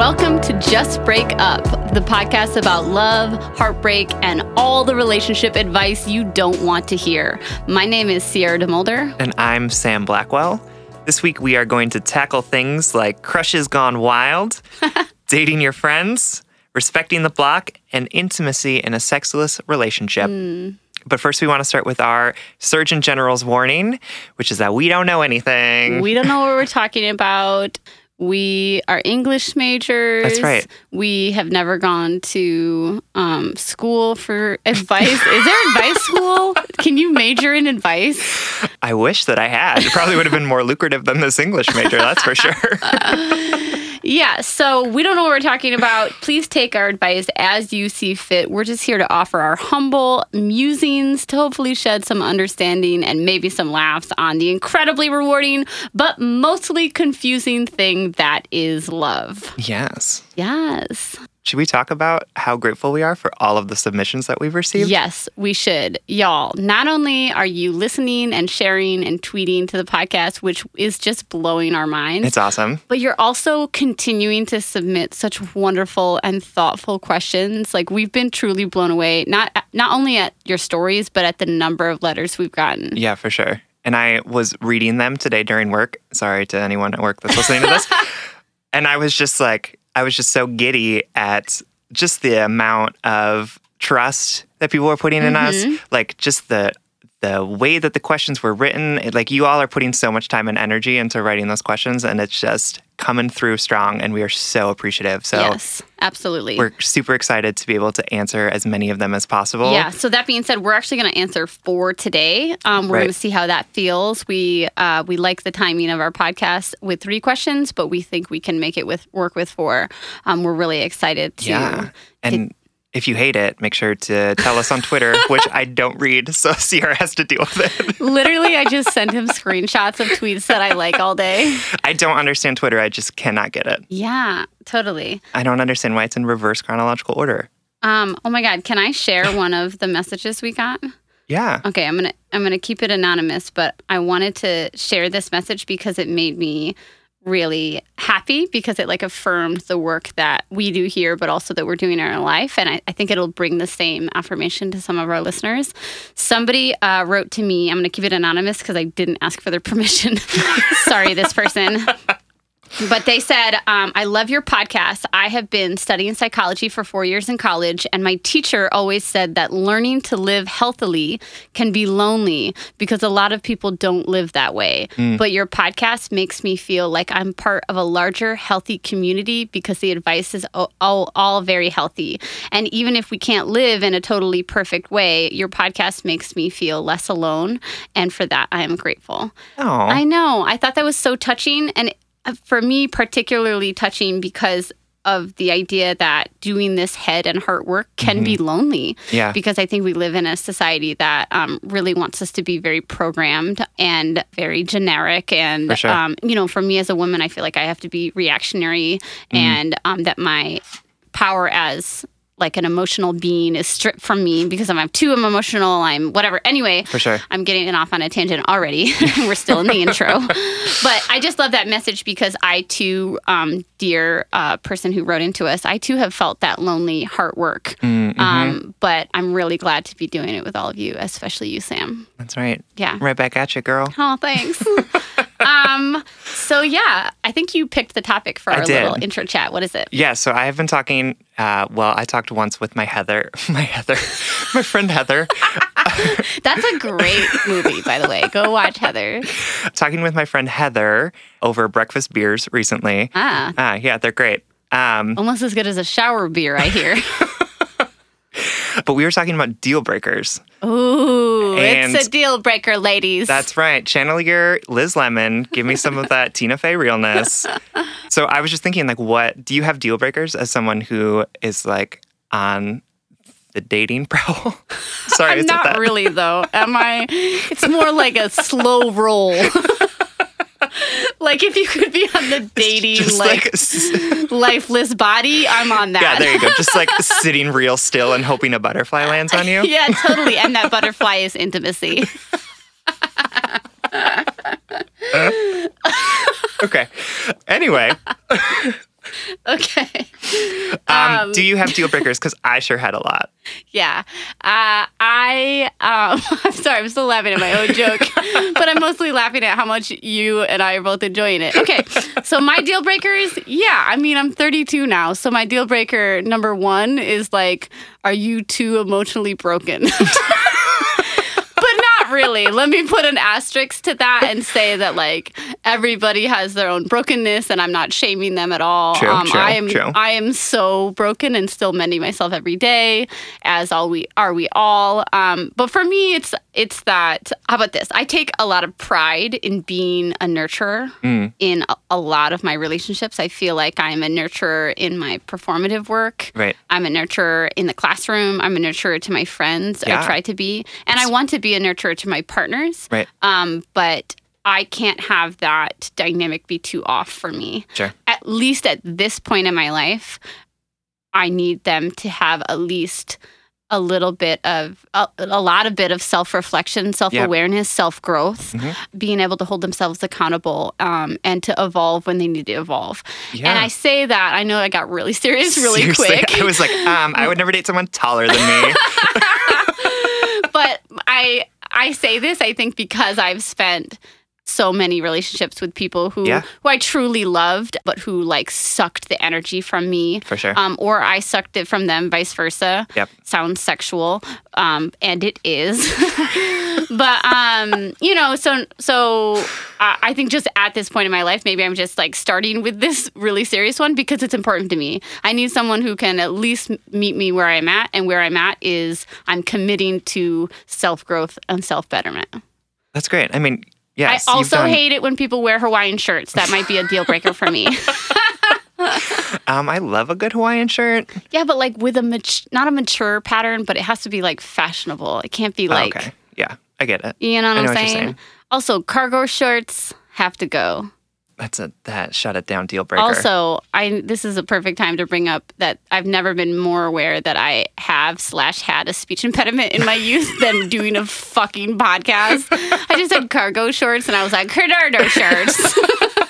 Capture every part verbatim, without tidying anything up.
Welcome to Just Break Up, the podcast about love, heartbreak, and all the relationship advice you don't want to hear. My name is Sierra DeMulder. And I'm Sam Blackwell. This week we are going to tackle things like crushes gone wild, dating your friends, respecting the block, and intimacy in a sexless relationship. Mm. But first, we want to start with our Surgeon General's warning, which is that we don't know anything. We don't know what we're talking about. We are English majors. That's right. We have never gone to um, school for advice. Is there advice school? Can you major in advice? I wish that I had. It probably would have been more lucrative than this English major, that's for sure. uh, yeah, so we don't know what we're talking about. Please take our advice as you see fit. We're just here to offer our humble musings to hopefully shed some understanding and maybe some laughs on the incredibly rewarding, but mostly confusing thing that is love. Yes. Yes. Should we talk about how grateful we are for all of the submissions that we've received? Yes, we should. Y'all, not only are you listening and sharing and tweeting to the podcast, which is just blowing our minds. It's awesome. But you're also continuing to submit such wonderful and thoughtful questions. Like, we've been truly blown away, not not only at your stories, but at the number of letters we've gotten. Yeah, for sure. And I was reading them today during work. Sorry to anyone at work that's listening to this. And I was just like, I was just so giddy at just the amount of trust that people were putting in mm-hmm. us. Like, just the the way that the questions were written. It, like, you all are putting so much time and energy into writing those questions, and it's just coming through strong, and we are so appreciative. So yes, absolutely. We're super excited to be able to answer as many of them as possible. Yeah, so that being said, we're actually going to answer four today. Um, we're right. going to see how that feels. We uh, we like the timing of our podcast with three questions, but we think we can make it with work with four. Um, we're really excited to... Yeah, and... To, If you hate it, make sure to tell us on Twitter, which I don't read, so Sierra has to deal with it. Literally, I just sent him screenshots of tweets that I like all day. I don't understand Twitter. I just cannot get it. Yeah, totally. I don't understand why it's in reverse chronological order. Um. Oh my God, can I share one of the messages we got? Yeah. Okay, I'm gonna I'm gonna keep it anonymous, but I wanted to share this message because it made me really happy, because it like affirmed the work that we do here, but also that we're doing in our life. And I, I think it'll bring the same affirmation to some of our listeners. Somebody uh, wrote to me, I'm going to keep it anonymous because I didn't ask for their permission. Sorry, this person. But they said, um, I love your podcast. I have been studying psychology for four years in college, and my teacher always said that learning to live healthily can be lonely because a lot of people don't live that way. Mm. But your podcast makes me feel like I'm part of a larger, healthy community because the advice is all, all, all very healthy. And even if we can't live in a totally perfect way, your podcast makes me feel less alone. And for that, I am grateful. Aww. I know. I thought that was so touching. And for me, particularly touching because of the idea that doing this head and heart work can mm-hmm. be lonely. Yeah. Because I think we live in a society that um, really wants us to be very programmed and very generic. And, for sure. um, you know, for me as a woman, I feel like I have to be reactionary mm. and um, that my power as like an emotional being is stripped from me because I'm too emotional, I'm whatever. Anyway, for sure. I'm getting off on a tangent already. We're still in the intro. But I just love that message because I too, um, dear uh, person who wrote into us, I too have felt that lonely heart work. Mm-hmm. Um, but I'm really glad to be doing it with all of you, especially you, Sam. That's right. Yeah. Right back at you, girl. Oh, thanks. um, so yeah, I think you picked the topic for our little intro chat. What is it? Yeah, so I have been talking, uh, well, I talked once with my Heather, my Heather, my friend Heather. That's a great movie, by the way. Go watch Heather. Talking with my friend Heather over breakfast beers recently. Ah. Ah, yeah, they're great. Um, Almost as good as a shower beer, I hear. But we were talking about deal breakers. Ooh, and it's a deal breaker, ladies. That's right. Channel your Liz Lemon. Give me some of that Tina Fey realness. So I was just thinking, like, what, do you have deal breakers as someone who is, like, on the dating prowl? Sorry, I'm is not it that? really, though. Am I? It's more like a slow roll. Like, if you could be on the dating, like, like lifeless body, I'm on that. Yeah, there you go. Just, like, sitting real still and hoping a butterfly lands on you. Yeah, totally. And that butterfly is intimacy. uh, okay. Anyway. Okay. Um, Um, do you have deal breakers? Because I sure had a lot. Yeah. Uh, I, um, I'm sorry, I'm still laughing at my own joke, but I'm mostly laughing at how much you and I are both enjoying it. Okay. So my deal breakers, yeah, I mean, I'm thirty-two now. So my deal breaker number one is like, are you too emotionally broken? But not really. Let me put an asterisk to that and say that like everybody has their own brokenness, and I'm not shaming them at all. True, um, true, I am true. I am so broken and still mending myself every day, as all we are we all. Um, but for me, it's it's that. How about this? I take a lot of pride in being a nurturer Mm. in a, a lot of my relationships. I feel like I'm a nurturer in my performative work. Right. I'm a nurturer in the classroom. I'm a nurturer to my friends. Yeah. I try to be. And I want to be a nurturer to my partners. Right. Um, but I can't have that dynamic be too off for me. Sure. At least at this point in my life, I need them to have at least a little bit of, a, a lot of bit of self-reflection, self-awareness, self-growth, Mhm. being able to hold themselves accountable um, and to evolve when they need to evolve. Yeah. And I say that, I know I got really serious really Seriously, quick. I was like, um, I would never date someone taller than me. But I I say this, I think, because I've spent so many relationships with people who Yeah. who I truly loved, but who like sucked the energy from me. For sure. Um, or I sucked it from them, vice versa. Yep. Sounds sexual, um, and it is. But um, you know, so so I I think just at this point in my life, maybe I'm just like starting with this really serious one because it's important to me. I need someone who can at least meet me where I'm at, and where I'm at is I'm committing to self growth and self betterment. That's great. I mean, yes. I you've also done- hate it when people wear Hawaiian shirts. That might be a deal breaker for me. Um, I love a good Hawaiian shirt. Yeah, but like with a mat- not a mature pattern, but it has to be like fashionable. It can't be like, oh, okay. Yeah, I get it. you know what I I'm know what you're saying? saying. Also, cargo shorts have to go. That's a that shut it down deal breaker. Also, I this is a perfect time to bring up that I've never been more aware that I have slash had a speech impediment in my youth than doing a fucking podcast. I just had cargo shorts and I was like, cardardo shorts.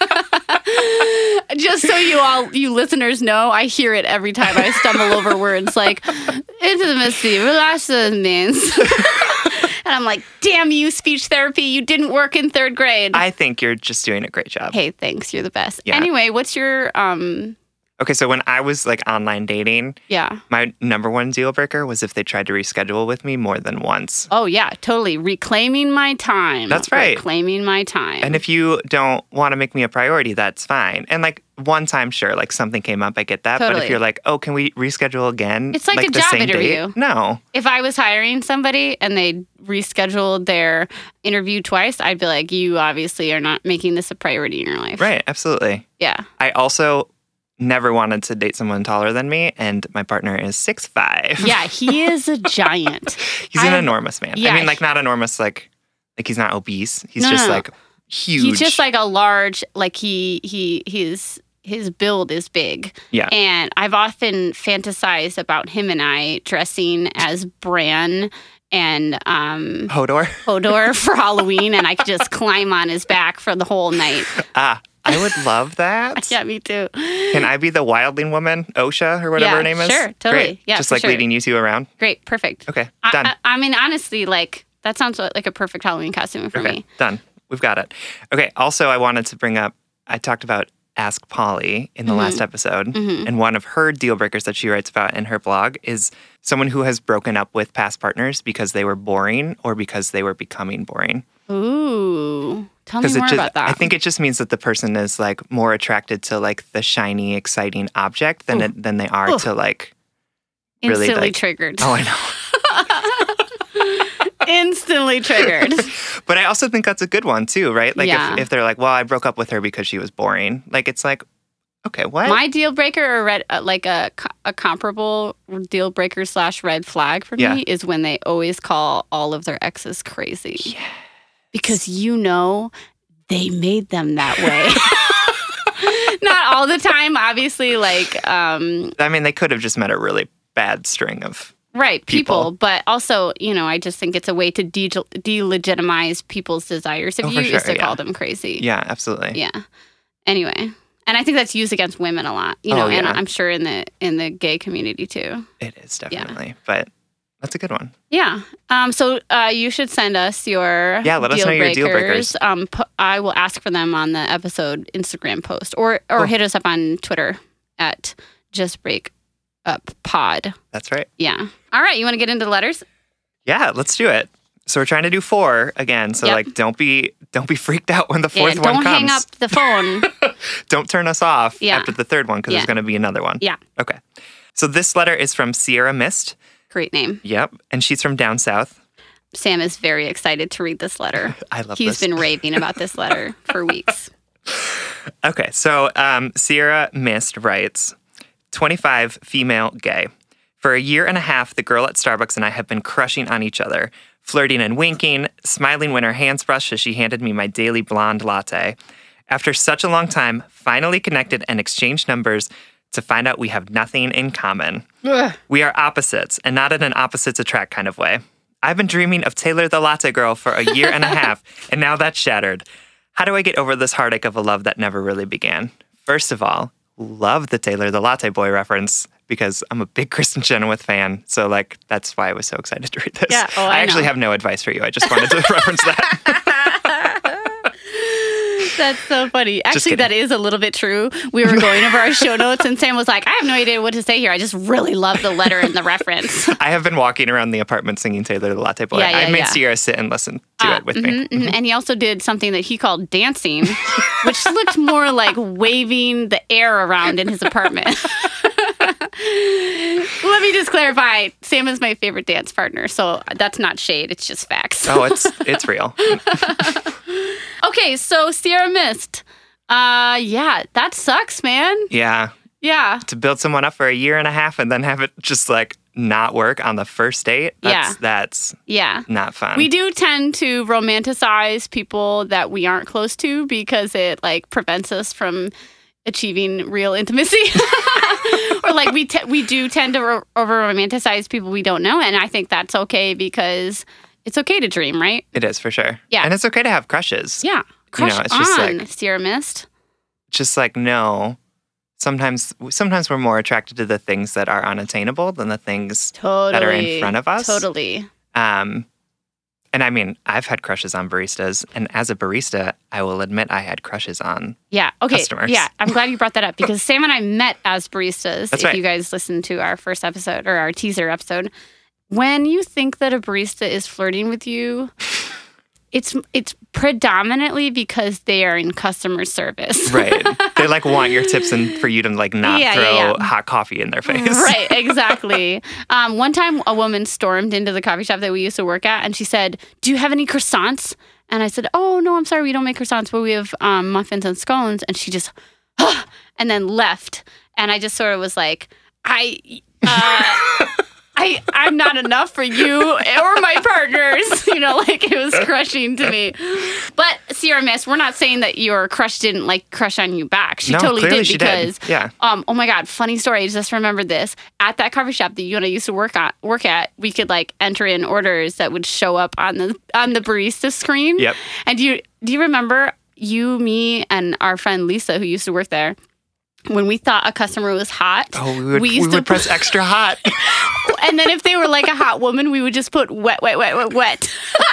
Just so you all, you listeners know, I hear it every time I stumble over words like intimacy, relations. And I'm like, damn you, speech therapy, you didn't work in third grade. I think you're just doing a great job. Hey, thanks. You're the best. Yeah. Anyway, what's your, um, Okay, so when I was like online dating, yeah. my number one deal breaker was if they tried to reschedule with me more than once. Oh, yeah, totally. Reclaiming my time. That's right. Reclaiming my time. And if you don't want to make me a priority, that's fine. And like one time, sure, like something came up, I get that. But Totally. if you're like, oh, can we reschedule again? It's like a the job same interview. date? No. If I was hiring somebody and they rescheduled their interview twice, I'd be like, you obviously are not making this a priority in your life. Right, absolutely. Yeah. I also never wanted to date someone taller than me, and my partner is six five. Yeah, he is a giant. He's an I- enormous man. yeah, I mean, like he- not enormous, like like he's not obese. He's No, just no, no. like huge. He's just like a large, like he, he, his, his build is big. yeah. And I've often fantasized about him and I dressing as Bran and um, Hodor. Hodor for Halloween, and I could just climb on his back for the whole night. Ah, I would love that. Yeah, me too. Can I be the wildling woman, Osha, or whatever Yeah, her name is? sure, totally. Great. Yeah, just for like sure. leading you two around. Great, perfect. Okay, I, done. I, I mean, honestly, like that sounds like a perfect Halloween costume for okay, me. done. We've got it. Okay. Also, I wanted to bring up. I talked about Ask Polly in the Mm-hmm. last episode, and one of her deal breakers that she writes about in her blog is someone who has broken up with past partners because they were boring or because they were becoming boring. Ooh, tell me Because more it just, about that. I think it just means that the person is like more attracted to like the shiny, exciting object than Ooh. it, than they are Ooh. to like. really, instantly like- triggered. Oh, I know. Instantly triggered. But I also think that's a good one too, right? Like Yeah. if, if they're like, well, I broke up with her because she was boring. Like it's like, okay, what? My deal breaker, or red, uh, like a co- a comparable deal breaker slash red flag for Yeah. me, is when they always call all of their exes crazy. Because you know they made them that way. Not all the time, obviously. Like, um, I mean, they could have just met a really bad string of. right, people. People. But also, you know, I just think it's a way to de- delegitimize people's desires of Oh, you for sure, is to yeah. call them crazy. Yeah, absolutely. Yeah. Anyway, And I think that's used against women a lot, you know, Oh, yeah. and I'm sure in the in the gay community too. It is definitely, but that's a good one. Yeah. Um, so uh, you should send us your Yeah, let us deal know your breakers. deal breakers. Um, pu- I will ask for them on the episode Instagram post, or or Oh. hit us up on Twitter at Just Break Up Pod. That's right. Yeah. All right. You want to get into the letters? Yeah, let's do it. So we're trying to do four again. So Yep. like, don't be don't be freaked out when the fourth yeah, one don't comes. hang up the phone. Don't turn us off Yeah. after the third one because Yeah. there's going to be another one. Yeah. Okay. So this letter is from Sierra Mist. Great name. Yep, and she's from down south. Sam is very excited to read this letter. I love He's this. been raving about this letter for weeks. Okay, so um, Sierra Mist writes, twenty-five, female, gay. For a year and a half, the girl at Starbucks and I have been crushing on each other, flirting and winking, smiling when her hands brushed as she handed me my daily blonde latte. After such a long time, finally connected and exchanged numbers to find out we have nothing in common. Ugh. We are opposites, and not in an opposites attract kind of way. I've been dreaming of Taylor the Latte Girl for a year and a half, and now that's shattered. How do I get over this heartache of a love that never really began? First of all, love the Taylor the Latte Boy reference because I'm a big Kristen Chenoweth fan. So, like, that's why I was so excited to read this. Yeah, oh, I actually know. have no advice for you. I just wanted to reference that. That's so funny. Actually, kidding. that is a little bit true. We were going over our show notes, and Sam was like, I have no idea what to say here. I just really love the letter and the reference. I have been walking around the apartment singing Taylor the Latte Boy. Yeah, yeah, I made yeah. Sierra sit and listen to Uh, it with me. mhm, mhm. And he also did something that he called dancing, which looked more like waving the air around in his apartment. Let me just clarify. Sam is my favorite dance partner, so that's not shade. It's just facts. Oh, it's it's real. Okay, so Sierra Mist. Uh, yeah, that sucks, man. Yeah. Yeah. To build someone up for a year and a half and then have it just like not work on the first date, that's, Yeah. that's Yeah. not fun. We do tend to romanticize people that we aren't close to because it like prevents us from achieving real intimacy. Or like we te- we do tend to ro- over romanticize people we don't know, and I think that's okay because it's okay to dream, right? It is for sure. Yeah. And it's okay to have crushes. Yeah. Crush know, it's just on like- Sierra Mist. Just like, no. Sometimes sometimes we're more attracted to the things that are unattainable than the things Totally. that are in front of us. Totally. Um, and I mean, I've had crushes on baristas. And as a barista, I will admit I had crushes on. Yeah. Okay. Customers. Yeah. I'm glad you brought that up because Sam and I met as baristas. That's if right. you guys listened to our first episode or our teaser episode, when you think that a barista is flirting with you, it's it's predominantly because they are in customer service. Right. They like want your tips and for you to like not Yeah, throw yeah, yeah. hot coffee in their face. Right, exactly. Um, one time, a woman stormed into the coffee shop that we used to work at, and she said, "Do you have any croissants?" And I said, "Oh no, I'm sorry, we don't make croissants, but we have um, muffins and scones." And she just, and then left. And I just sort of was like, "I, uh, I, I'm not enough for you or my partners." You know, like it was crushing to me. But Sierra Mist, we're not saying that your crush didn't like crush on you back. She No, totally clearly did she did. because, Yeah. um, oh my God, funny story. I just remembered this. At that coffee shop that you and I used to work at, work at, we could like enter in orders that would show up on the on the barista screen. Yep. And do you do you remember you, me, and our friend Lisa, who used to work there, when we thought a customer was hot? Oh, we would, we we used would to press extra hot. And then if they were like a hot woman, we would just put wet, wet, wet, wet, wet.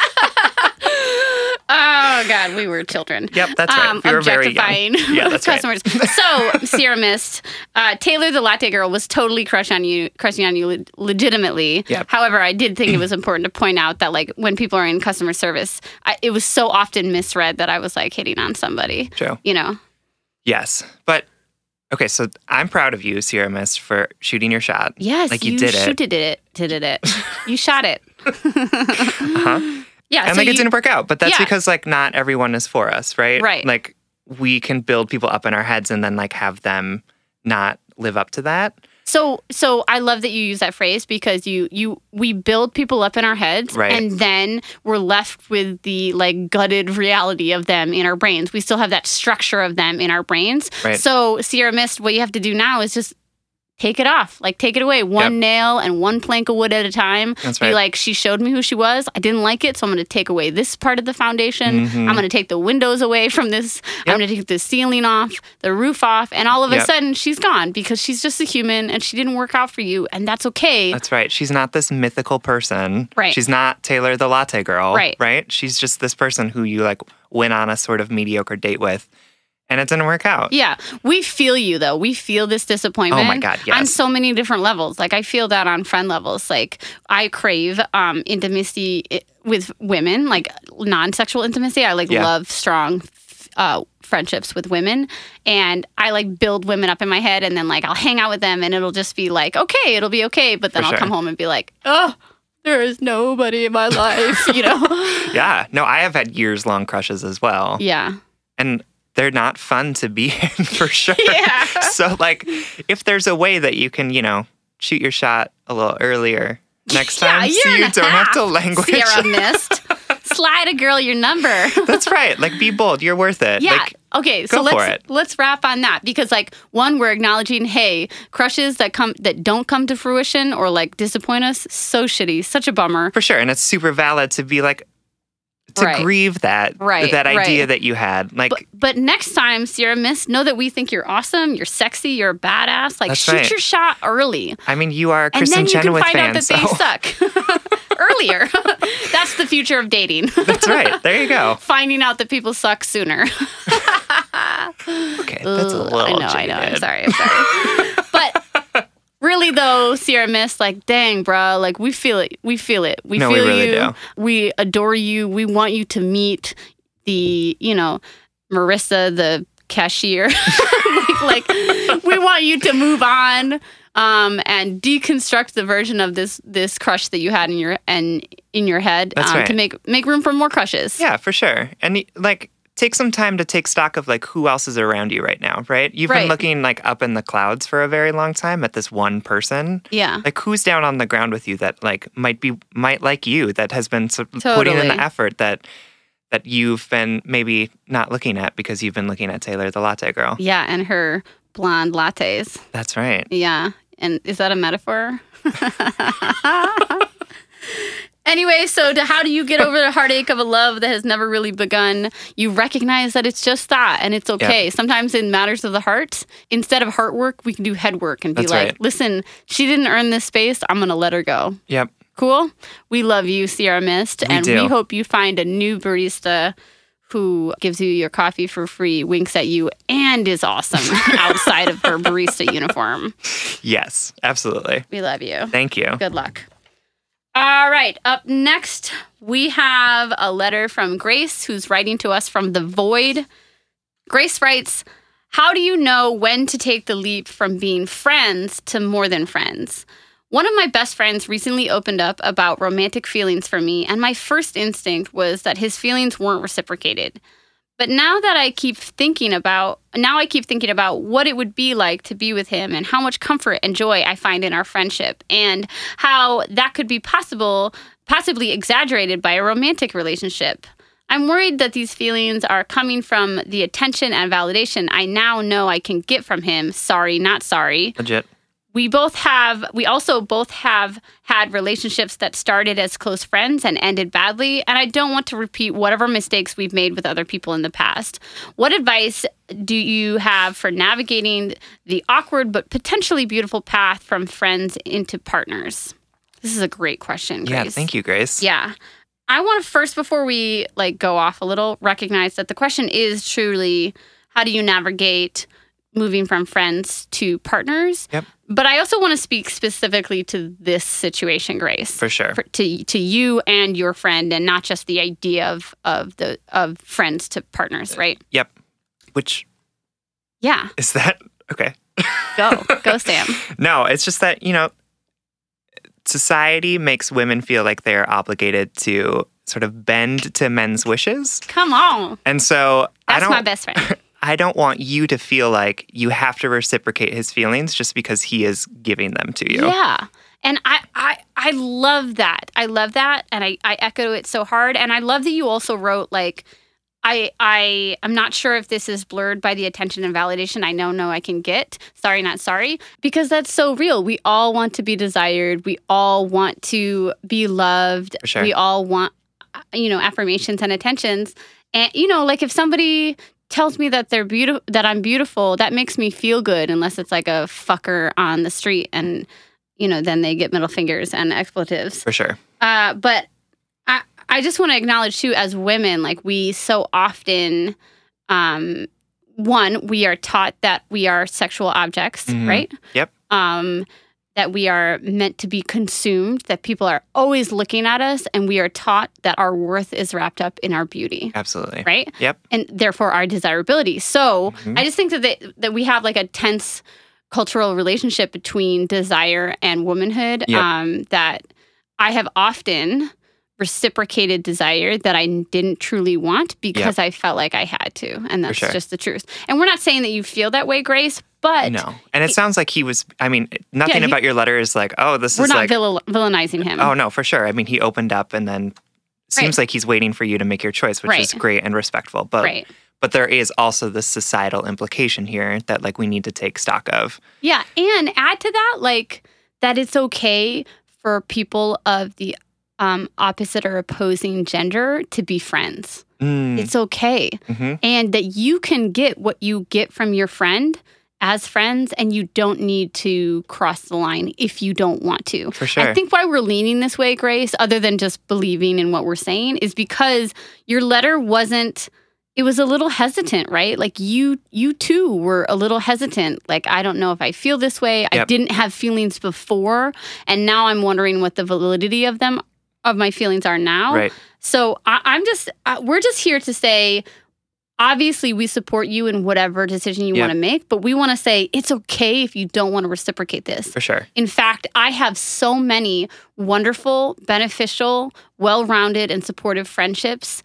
Oh, God, we were children. Yep, that's right. Um, We were very young. objectifying Yeah, that's right. customers. So, Sierra Mist, uh, Taylor the Latte Girl was totally crush on you, crushing on you le- legitimately. Yep. However, I did think it was important to point out that, like, when people are in customer service, I, it was so often misread that I was like hitting on somebody. True. You know? Yes. But, okay, so I'm proud of you, Sierra Mist, for shooting your shot. Yes, Like you, you did it. shooted it. Did it. it. You shot it. Uh-huh. Yeah. And so like you, it didn't work out, but that's Yeah. because like not everyone is for us, right? Right. Like we can build people up in our heads and then like have them not live up to that. So, so I love that you use that phrase because you, you, we build people up in our heads, Right. and then we're left with the like gutted reality of them in our brains. We still have that structure of them in our brains. Right. So, Sierra Mist, what you have to do now is just take it off. Like, take it away. One Yep. nail and one plank of wood at a time. That's Be right. like, she showed me who she was. I didn't like it, so I'm going to take away this part of the foundation. Mhm. I'm going to take the windows away from this. I'm Yep. going to take the ceiling off, the roof off, and all of a Yep. sudden, she's gone because she's just a human and she didn't work out for you, and that's okay. That's right. She's not this mythical person. Right. She's not Taylor the latte girl. Right. Right? She's just this person who you like went on a sort of mediocre date with and it didn't work out. Yeah, we feel you though. We feel this disappointment. Oh my God, yes. On so many different levels. Like I feel that on friend levels. Like I crave um, intimacy i- with women, like non-sexual intimacy. I like Yeah. love strong uh, friendships with women, and I like build women up in my head, and then like I'll hang out with them, and it'll just be like, okay, it'll be okay. But then For I'll sure. come home and be like, oh, there is nobody in my life, you know? Yeah. No, I have had years long crushes as well. Yeah. And they're not fun to be in for sure. Yeah. So like if there's a way that you can, you know, shoot your shot a little earlier next Yeah, time a year so you and a don't have half, to languish. Sierra missed. Slide a girl your number. That's right. Like be bold. You're worth it. Yeah. Like, Okay. So go let's for it. let's wrap on that because like one, we're acknowledging, hey, crushes that come that don't come to fruition or like disappoint us, so shitty, such a bummer. for sure. And it's super valid to be like to Right. grieve that Right, that idea right. that you had. Like But, but next time, Sierra Miss, know that we think you're awesome, you're sexy, you're a badass. Like That's shoot right. your shot early, I mean, you are a and Kristen then you can Chenoweth find fan. out that so they suck earlier. That's the future of dating. that's right. There you go. Finding out that people suck sooner. Okay, that's a Ugh, little I know, I know. I'm jaded. sorry. I'm sorry. But really, though, Sierra Miss, like, dang, bro, like, we feel it. We feel it. We No, we feel really you. do. We adore you. We want you to meet the, you know, Marissa, the cashier. like, like, we want you to move on um, and deconstruct the version of this this crush that you had in your and in your head That's um, right. to make make room for more crushes. Yeah, for sure. And y- like take some time to take stock of like who else is around you right now, right? You've Right. been looking like up in the clouds for a very long time at this one person. Yeah. Like who's down on the ground with you that like might be might like you that has been so- putting in Totally. the effort that that you've been maybe not looking at because you've been looking at Taylor the latte girl. Yeah, and her blonde lattes. That's right. Yeah. And is that a metaphor? Anyway, so to how do you get over the heartache of a love that has never really begun? You recognize that it's just that and it's okay. Sometimes in matters of the heart, instead of heart work, we can do head work and be That's like, right. listen, she didn't earn this space. I'm going to let her go. Yep. Cool? We love you, Sierra Mist. We and do. we hope you find a new barista who gives you your coffee for free, winks at you, and is awesome outside of her barista uniform. Yes, absolutely. We love you. Thank you. Good luck. All right. Up next, we have a letter from Grace, who's writing to us from the void. Grace writes, how do you know when to take the leap from being friends to more than friends? One of my best friends recently opened up about romantic feelings for me, and my first instinct was that his feelings weren't reciprocated. But now that I keep thinking about, now I keep thinking about what it would be like to be with him and how much comfort and joy I find in our friendship and how that could be possible, possibly exaggerated by a romantic relationship. I'm worried that these feelings are coming from the attention and validation I now know I can get from him. Sorry, not sorry. Legit. We both have, we also both have had relationships that started as close friends and ended badly, and I don't want to repeat whatever mistakes we've made with other people in the past. What advice do you have for navigating the awkward but potentially beautiful path from friends into partners? This is a great question, Grace. Yeah, thank you, Grace. Yeah. I want to first, before we like go off a little, recognize that the question is truly, how do you navigate moving from friends to partners? Yep. But I also want to speak specifically to this situation, Grace. For sure. For, to to you and your friend, and not just the idea of of the of friends to partners, right? Yep. Which Yeah. is that okay? Go. Go, Sam. No, it's just that, you know, society makes women feel like they're obligated to sort of bend to men's wishes. Come on. And so I That's don't my best friend. I don't want you to feel like you have to reciprocate his feelings just because he is giving them to you. Yeah. And I, I I love that. I love that. And I, I echo it so hard. And I love that you also wrote, like, I I I'm not sure if this is blurred by the attention and validation I know no I can get. Sorry, not sorry. Because that's so real. We all want to be desired. We all want to be loved. For sure. We all want, you know, affirmations and attentions. And, you know, like if somebody tells me that they're beautiful, that I'm beautiful, that makes me feel good, unless it's like a fucker on the street and, you know, then they get middle fingers and expletives. For sure. Uh, but I, I just want to acknowledge, too, as women, like we so often, um, one, we are taught that we are sexual objects, Mhm. right? Yep. Um, that we are meant to be consumed, that people are always looking at us, and we are taught that our worth is wrapped up in our beauty, Absolutely. right? Yep. And therefore our desirability. So Mhm. I just think that they, that we have like a tense cultural relationship between desire and womanhood, Yep. um, that I have often reciprocated desire that I didn't truly want because I felt like I had to. And that's sure. just the truth. And we're not saying that you feel that way, Grace, but No. And it sounds like he was, I mean, nothing he- about your letter is like, oh, this we're is not like, vill- villainizing him. oh, no, for sure. I mean, he opened up and then seems Right. like he's waiting for you to make your choice, which is Right. great and respectful. But Right. but there is also this societal implication here that like we need to take stock of. Yeah, and add to that, like, that it's okay for people of the um, opposite or opposing gender to be friends. Mm. It's okay. Mhm. And that you can get what you get from your friend as friends, and you don't need to cross the line if you don't want to. For sure. I think why we're leaning this way, Grace, other than just believing in what we're saying, is because your letter wasn't, it was a little hesitant, right? Like you you too were a little hesitant. Like, I don't know if I feel this way. I Yep. didn't have feelings before, and now I'm wondering what the validity of them, of my feelings are now. Right. So I, I'm just, uh, we're just here to say, obviously we support you in whatever decision you Yep. want to make, but we want to say it's okay if you don't want to reciprocate this. For sure. In fact, I have so many wonderful, beneficial, well-rounded, and supportive friendships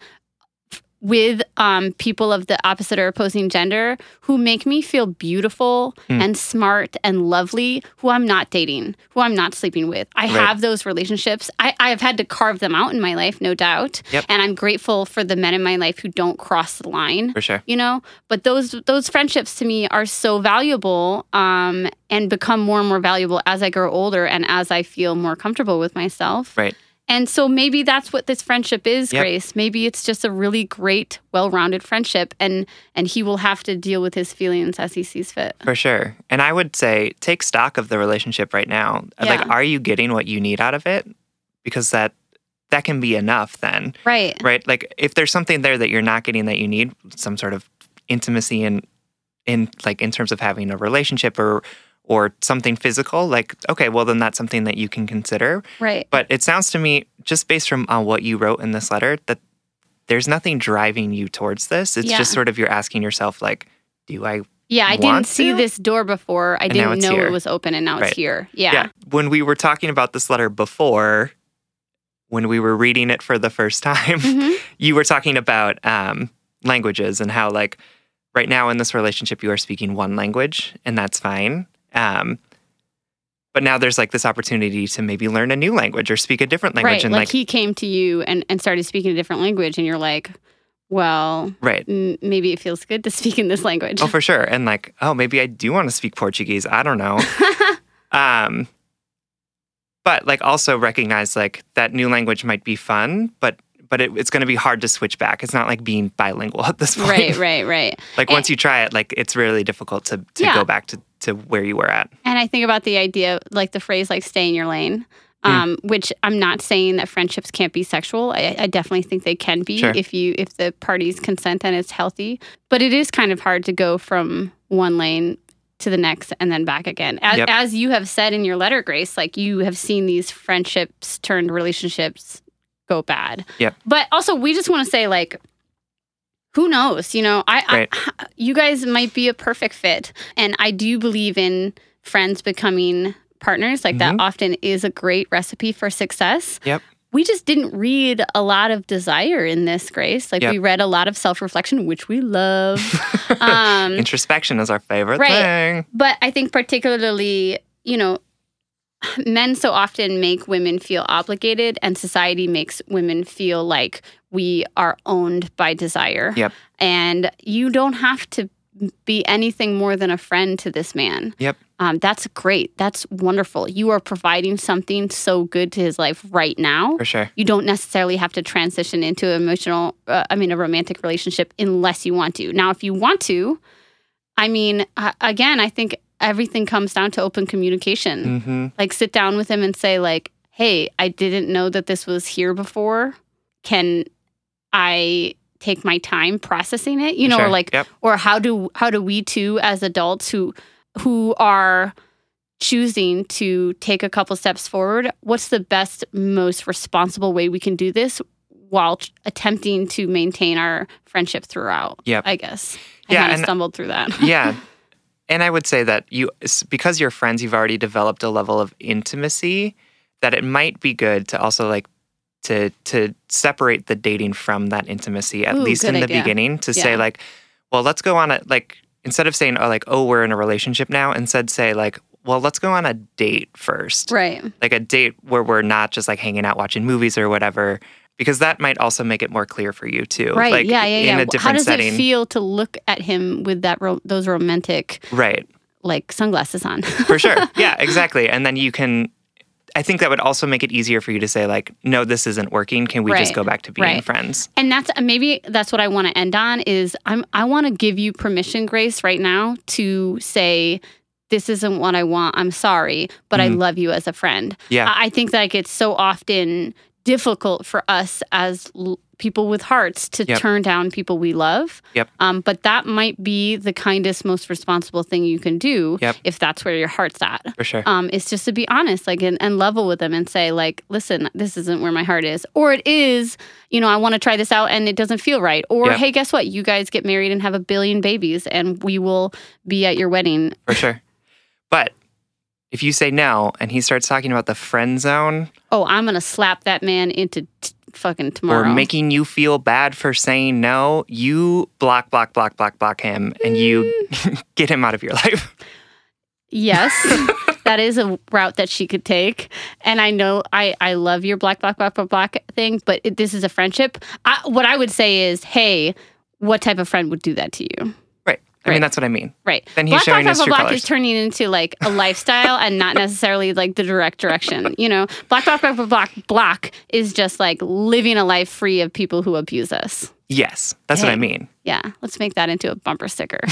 with um, people of the opposite or opposing gender who make me feel beautiful Mm. and smart and lovely, who I'm not dating, who I'm not sleeping with. I Right. have those relationships. I, I've had to carve them out in my life, no doubt. Yep. And I'm grateful for the men in my life who don't cross the line. For sure. You know, but those those friendships to me are so valuable, um, and become more and more valuable as I grow older and as I feel more comfortable with myself. Right. And so maybe that's what this friendship is, Yep. Grace. Maybe it's just a really great, well-rounded friendship, and and he will have to deal with his feelings as he sees fit. For sure. And I would say take stock of the relationship right now. Like, Yeah. are you getting what you need out of it? Because that that can be enough then. Right. Right? Like if there's something there that you're not getting that you need, some sort of intimacy in in like in terms of having a relationship or or something physical, like, okay, well then that's something that you can consider. Right. But it sounds to me, just based from uh, what you wrote in this letter, that there's nothing driving you towards this. It's Yeah. just sort of you're asking yourself, like, do I Yeah, I want didn't see to? this door before. I And now didn't it's know here. it was open, and now Right. it's here. Yeah. When we were talking about this letter before, when we were reading it for the first time, Mhm. you were talking about um, languages and how, like, right now in this relationship, you are speaking one language, and that's fine. Um, but now there's like this opportunity to maybe learn a new language or speak a different language. Right. And Like, like, he came to you and, and started speaking a different language, and you're like, well, right. m- maybe it feels good to speak in this language. Oh, for sure. And like, oh, maybe I do want to speak Portuguese. I don't know. um, but like also recognize like that new language might be fun, but but it, it's going to be hard to switch back. It's not like being bilingual at this point. Right, right, right. Like And- once you try it, like it's really difficult to, to Yeah. go back to, to where you were at. And I think about the idea, like the phrase, like stay in your lane, um, which I'm not saying that friendships can't be sexual. I, I definitely think they can be Sure. if you if the parties consent and it's healthy. But it is kind of hard to go from one lane to the next and then back again. As, Yep. as you have said in your letter, Grace, like you have seen these friendships turned relationships go bad. Yep. But also, we just want to say, like, who knows? You know, I, Right. I you guys might be a perfect fit, and I do believe in friends becoming partners. Like that Mhm. often is a great recipe for success. Yep. We just didn't read a lot of desire in this, Grace. Like Yep. we read a lot of self-reflection, which we love. um, Introspection is our favorite right. thing. but I think particularly, you know, men so often make women feel obligated, and society makes women feel like we are owned by desire. Yep. And you don't have to be anything more than a friend to this man. Yep. Um, that's great. That's wonderful. You are providing something so good to his life right now. For sure. You don't necessarily have to transition into an emotional, uh, I mean, a romantic relationship unless you want to. Now, if you want to, I mean, uh, again, I think everything comes down to open communication. Mm-hmm. Like, sit down with him and say, like, hey, I didn't know that this was here before. Can I take my time processing it? You know, Sure. or like, Yep. or how do how do we two as adults who who are choosing to take a couple steps forward, what's the best, most responsible way we can do this while t- attempting to maintain our friendship throughout? Yep. I guess. I Yeah, kind of and- stumbled through that. Yeah. And I would say that you, because you're friends, you've already developed a level of intimacy that it might be good to also like to to separate the dating from that intimacy, at Ooh, least good in the idea. beginning, to say Yeah. like, well, let's go on a, like, instead of saying, oh, like, oh, we're in a relationship now, instead say like, well, let's go on a date first. Right. Like a date where we're not just like hanging out watching movies or whatever, because that might also make it more clear for you too. Right. Like, yeah, yeah, in yeah. a How different does setting. it feel to look at him with that ro- those romantic Right. like sunglasses on? For sure. Yeah, exactly. And then you can, I think that would also make it easier for you to say like, no, this isn't working. Can we just Right. go back to being Right. friends? And that's maybe that's what I want to end on is I'm I want to give you permission, Grace, right now to say this isn't what I want. I'm sorry, but I Mhm. love you as a friend. Yeah. I I think that it's so often difficult for us as l- people with hearts to Yep. turn down people we love. Yep. Um, but that might be the kindest, most responsible thing you can do Yep. if that's where your heart's at. For sure. Um, is just to be honest, like, and, and level with them and say, like, listen, this isn't where my heart is, or it is. You know, I want to try this out and it doesn't feel right. Or Yep. hey, guess what? You guys get married and have a billion babies, and we will be at your wedding. For sure. But if you say no and he starts talking about the friend zone Oh, I'm gonna slap that man into t- fucking tomorrow. or making you feel bad for saying no, you block, block, block, block, block him and you Mm. get him out of your life. Yes, that is a route that she could take. And I know I, I love your black, black, black, black, black thing, but it, this is a friendship. I, what I would say is, hey, what type of friend would do that to you? Right. I Right. mean, that's what I mean. Right. Then he's black, showing black, his black, true black colors. is turning into like a lifestyle and not necessarily like the direct direction. You know, black, black, black, black, black, black is just like living a life free of people who abuse us. Yes. That's what I Hey. mean. Yeah. Let's make that into a bumper sticker.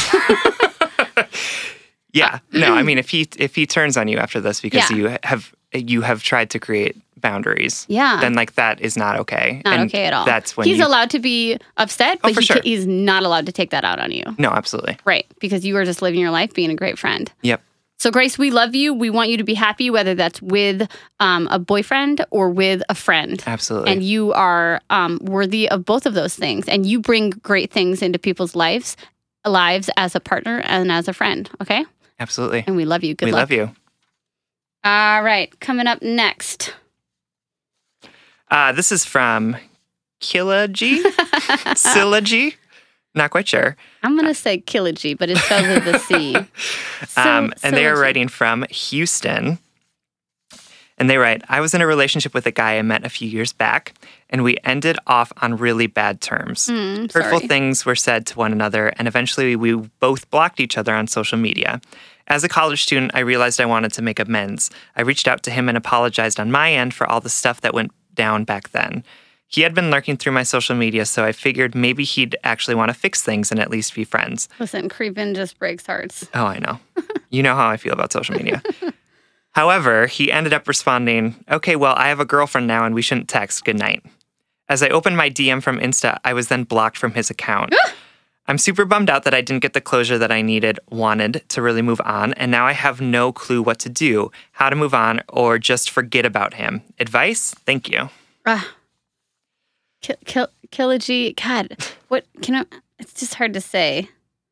Yeah. No, I mean, if he if he turns on you after this because Yeah. you have you have tried to create boundaries, Yeah. then like that is not okay. Not And okay at all. That's when he's you, allowed to be upset, Oh, but for he sure. ca- he's not allowed to take that out on you. No, absolutely. Right. Because you are just living your life being a great friend. Yep. So, Grace, we love you. We want you to be happy, whether that's with um, a boyfriend or with a friend. Absolutely. And you are um, worthy of both of those things. And you bring great things into people's lives, lives as a partner and as a friend. Okay? Absolutely. And we love you. Good we luck. love you. All right. Coming up next. Uh, this is from Killagy? Sillagy? Not quite sure. I'm going to say Killagy, but it's spelled with a C. Um, Sil- and they are Sillagy. writing from Houston. And they write, I was in a relationship with a guy I met a few years back, and we ended off on really bad terms. Mm, Hurtful sorry. things were said to one another, and eventually we both blocked each other on social media. As a college student, I realized I wanted to make amends. I reached out to him and apologized on my end for all the stuff that went down back then. He had been lurking through my social media, so I figured maybe he'd actually want to fix things and at least be friends. Listen, creeping just breaks hearts. Oh, I know. You know how I feel about social media. However, he ended up responding, okay, well, I have a girlfriend now and we shouldn't text. Good night. As I opened my D M from Insta, I was then blocked from his account. I'm super bummed out that I didn't get the closure that I needed, wanted to really move on, and now I have no clue what to do, how to move on, or just forget about him. Advice? Thank you. Ah. Kill, kill, Killagy. God, what can I? It's just hard to say.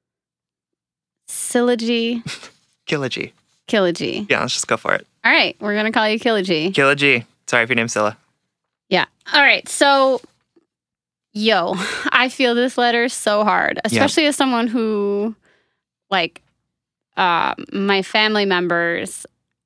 Sillagy, Killagy. Killagy. Yeah, let's just go for it. All right, we're gonna call you Killagy. Killagy. Sorry if your name's Scylla. Yeah. All right. So, yo, I feel this letter so hard, especially as someone who, like, uh, my family members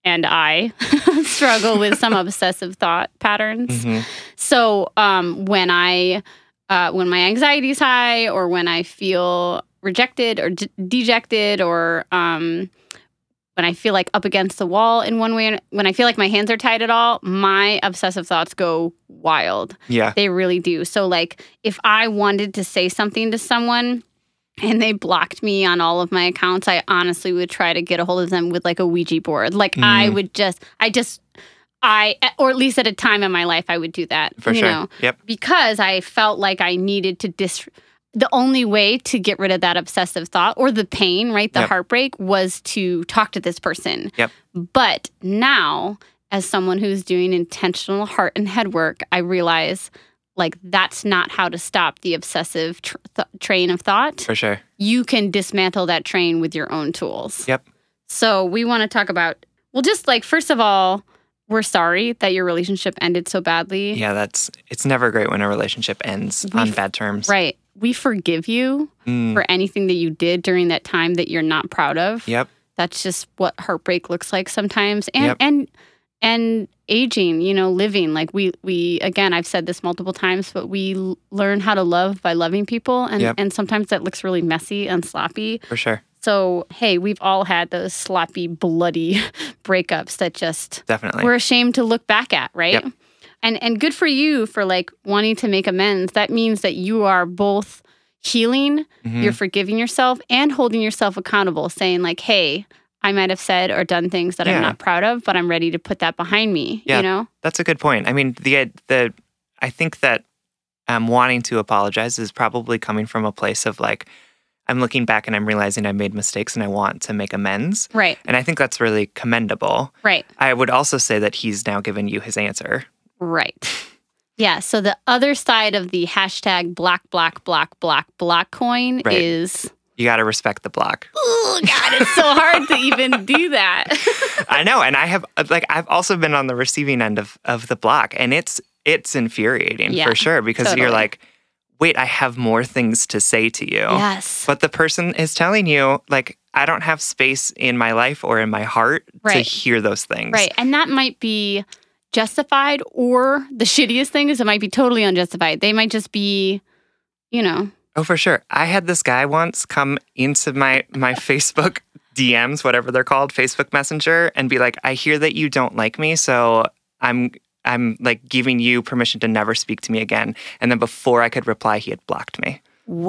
and I struggle with some obsessive thought patterns. Mhm. So um, when I, uh, when my anxiety is high, or when I feel rejected or de- dejected, or um, when I feel like up against the wall in one way, when I feel like my hands are tied at all, my obsessive thoughts go wild. Yeah. They really do. So like if I wanted to say something to someone and they blocked me on all of my accounts, I honestly would try to get a hold of them with like a Ouija board. Like Mm. I would just, I just, I, or at least at a time in my life, I would do that. For you sure. know, Yep. because I felt like I needed to dis. The only way to get rid of that obsessive thought or the pain, right, the Yep. heartbreak, was to talk to this person. Yep. But now, as someone who's doing intentional heart and head work, I realize like that's not how to stop the obsessive tr- th- train of thought. For sure. You can dismantle that train with your own tools. Yep. So we want to talk about, well, just like, first of all, we're sorry that your relationship ended so badly. Yeah, that's it's never great when a relationship ends We on f- bad terms. Right. We forgive you Mm. for anything that you did during that time that you're not proud of. Yep. That's just what heartbreak looks like sometimes. And Yep. and and aging, you know, living. Like we we again, I've said this multiple times, but we l- learn how to love by loving people, and Yep. and sometimes that looks really messy and sloppy. For sure. So, hey, we've all had those sloppy, bloody breakups that just Definitely. we're ashamed to look back at, right? Yep. And and good for you for like wanting to make amends. That means that you are both healing, Mhm. you're forgiving yourself, and holding yourself accountable, saying like, hey, I might have said or done things that Yeah. I'm not proud of, but I'm ready to put that behind me. Yeah. You know? That's a good point. I mean, the the I think that um, wanting to apologize is probably coming from a place of like, I'm looking back and I'm realizing I made mistakes and I want to make amends. Right. And I think that's really commendable. Right. I would also say that he's now given you his answer. Right. Yeah. So the other side of the hashtag black, black, black, black, black coin Right. is, You got to respect the block. oh, God, it's so hard to even do that. I know, and I have like I've also been on the receiving end of of the block, and it's it's infuriating Yeah, for sure because you're totally. like, wait, I have more things to say to you. Yes. But the person is telling you, like, I don't have space in my life or in my heart to Right. hear those things. Right. And that might be justified, or the shittiest thing is it might be totally unjustified. They might just be, you know, Oh, for sure. I had this guy once come into my my Facebook D Ms, whatever they're called, Facebook Messenger, and be like, I hear that you don't like me, so I'm I'm like giving you permission to never speak to me again. And then before I could reply, he had blocked me.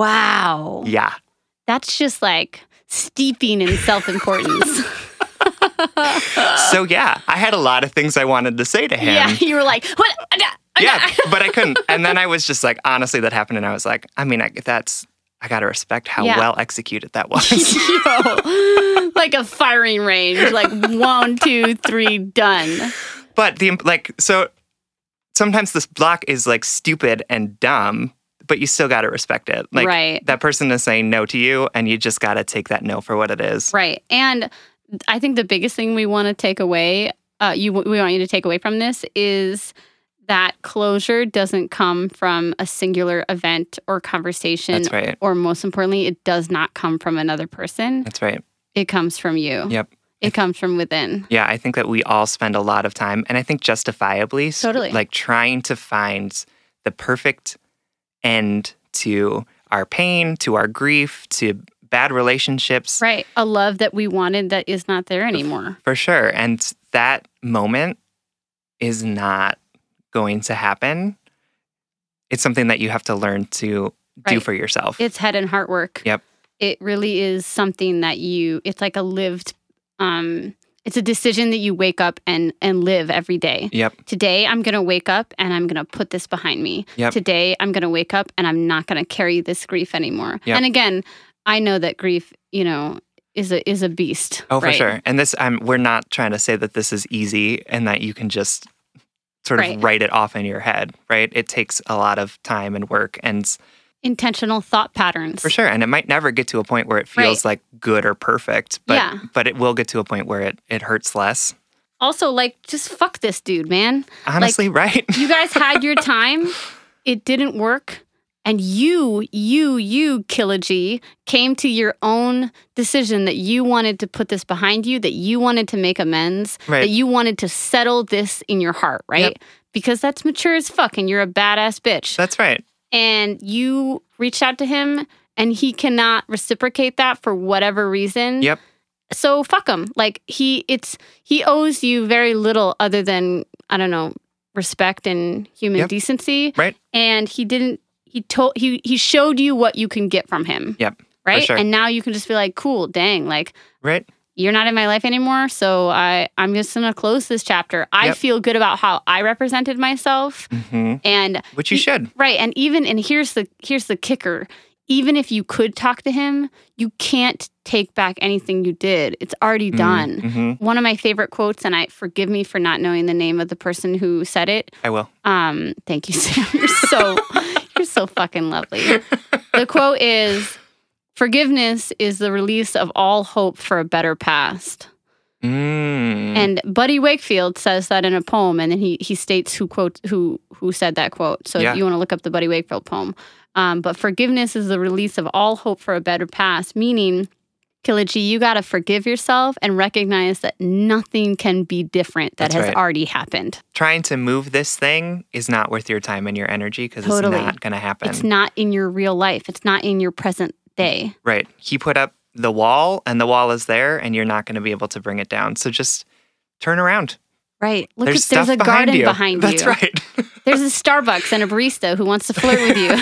wow. Yeah. That's just like steeping in self-importance. So yeah, I had a lot of things I wanted to say to him. Yeah. You were like, what? Yeah, but I couldn't. And then I was just like, honestly, that happened. And I was like, I mean, I, that's, I got to respect how Yeah. well executed that was. Yo, like a firing range, like one, two, three, done. But the, like, so sometimes this block is like stupid and dumb, but you still got to respect it. Like Right. that person is saying no to you and you just got to take that no for what it is. Right. And I think the biggest thing we want to take away, uh, you we want you to take away from this is that closure doesn't come from a singular event or conversation. That's right. Or most importantly, it does not come from another person. That's right. It comes from you. Yep. It comes from within. Yeah, I think that we all spend a lot of time, and I think justifiably, s- Totally. like trying to find the perfect end to our pain, to our grief, to bad relationships. Right. A love that we wanted that is not there anymore. For sure. And that moment is not going to happen. It's something that you have to learn to do Right. for yourself. It's head and heart work. Yep. It really is something that you, it's like a lived, um, it's a decision that you wake up and and live every day. Yep. Today, I'm going to wake up and I'm going to put this behind me. Yep. Today, I'm going to wake up and I'm not going to carry this grief anymore. Yep. And again, I know that grief, you know, is a is a beast. Oh, for right? sure. And this, um, we're not trying to say that this is easy and that you can just sort of Right. write it off in your head, right? It takes a lot of time and work, and Intentional thought patterns. for sure. And it might never get to a point where it feels Right. like good or perfect, but Yeah. but it will get to a point where it, it hurts less. Also, like, just fuck this dude, man. Honestly, right? You guys had your time. It didn't work. And you, you, you, Killagy, came to your own decision that you wanted to put this behind you, that you wanted to make amends, Right. that you wanted to settle this in your heart, right? Yep. Because that's mature as fuck and you're a badass bitch. That's right. And you reached out to him and he cannot reciprocate that for whatever reason. Yep. So fuck him. Like he it's he owes you very little other than, I don't know, respect and human Yep. decency. Right. And he didn't he told he he showed you what you can get from him. Yep. Right? sure. And now you can just be like, cool, dang, like Right. you're not in my life anymore, so I, I'm just gonna close this chapter. I Yep. feel good about how I represented myself. hmm And Which you he- should. Right. And even and here's the here's the kicker. Even if you could talk to him, you can't take back anything you did. It's already done. Mm-hmm. One of my favorite quotes, and I forgive me for not knowing the name of the person who said it. I will. Um, thank you, Sam. You're so you're so fucking lovely. The quote is, "Forgiveness is the release of all hope for a better past." Mm. And Buddy Wakefield says that in a poem, and then he he states who quote who who said that quote. So Yeah. you want to look up the Buddy Wakefield poem. Um, but forgiveness is the release of all hope for a better past, meaning, Killagy, you got to forgive yourself and recognize that nothing can be different that That's has right. already happened. Trying to move this thing is not worth your time and your energy because Totally. it's not going to happen. It's not in your real life. It's not in your present day. Right. He put up the wall and the wall is there and you're not going to be able to bring it down. So just turn around. Right. Look, There's at, there's stuff a behind garden you. behind That's you. right. There's a Starbucks and a barista who wants to flirt with you.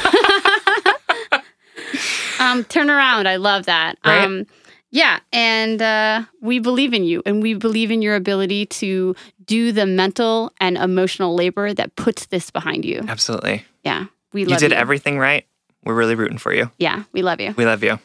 um, turn around. I love that. Right? Um, yeah. And uh, we believe in you and we believe in your ability to do the mental and emotional labor that puts this behind you. Absolutely. Yeah. We You love did you. everything right. We're really rooting for you. Yeah. We love you. We love you.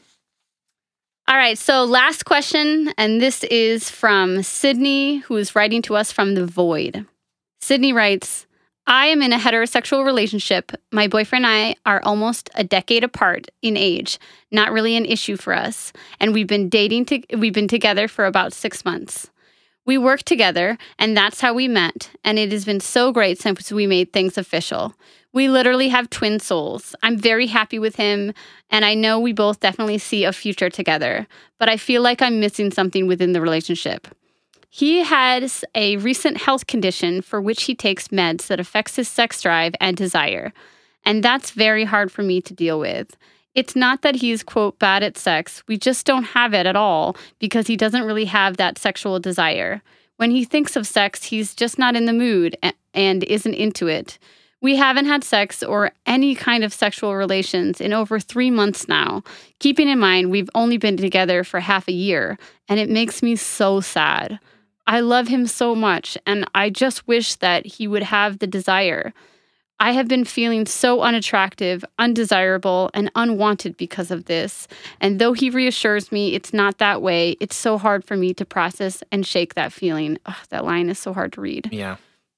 All right, so last question, and this is from Sydney, who is writing to us from the void. Sydney writes, I am in a heterosexual relationship. My boyfriend and I are almost a decade apart in age, not really an issue for us, and we've been dating, to, we've been together for about six months. We work together, and that's how we met, and it has been so great since we made things official. We literally have twin souls. I'm very happy with him, and I know we both definitely see a future together, but I feel like I'm missing something within the relationship. He has a recent health condition for which he takes meds that affects his sex drive and desire, and that's very hard for me to deal with. It's not that he's, quote, bad at sex. We just don't have it at all because he doesn't really have that sexual desire. When he thinks of sex, he's just not in the mood and isn't into it. We haven't had sex or any kind of sexual relations in over three months now, keeping in mind we've only been together for half a year, and it makes me so sad. I love him so much, and I just wish that he would have the desire. I have been feeling so unattractive, undesirable, and unwanted because of this, and though he reassures me it's not that way, it's so hard for me to process and shake that feeling. Ugh, that line is so hard to read. Yeah.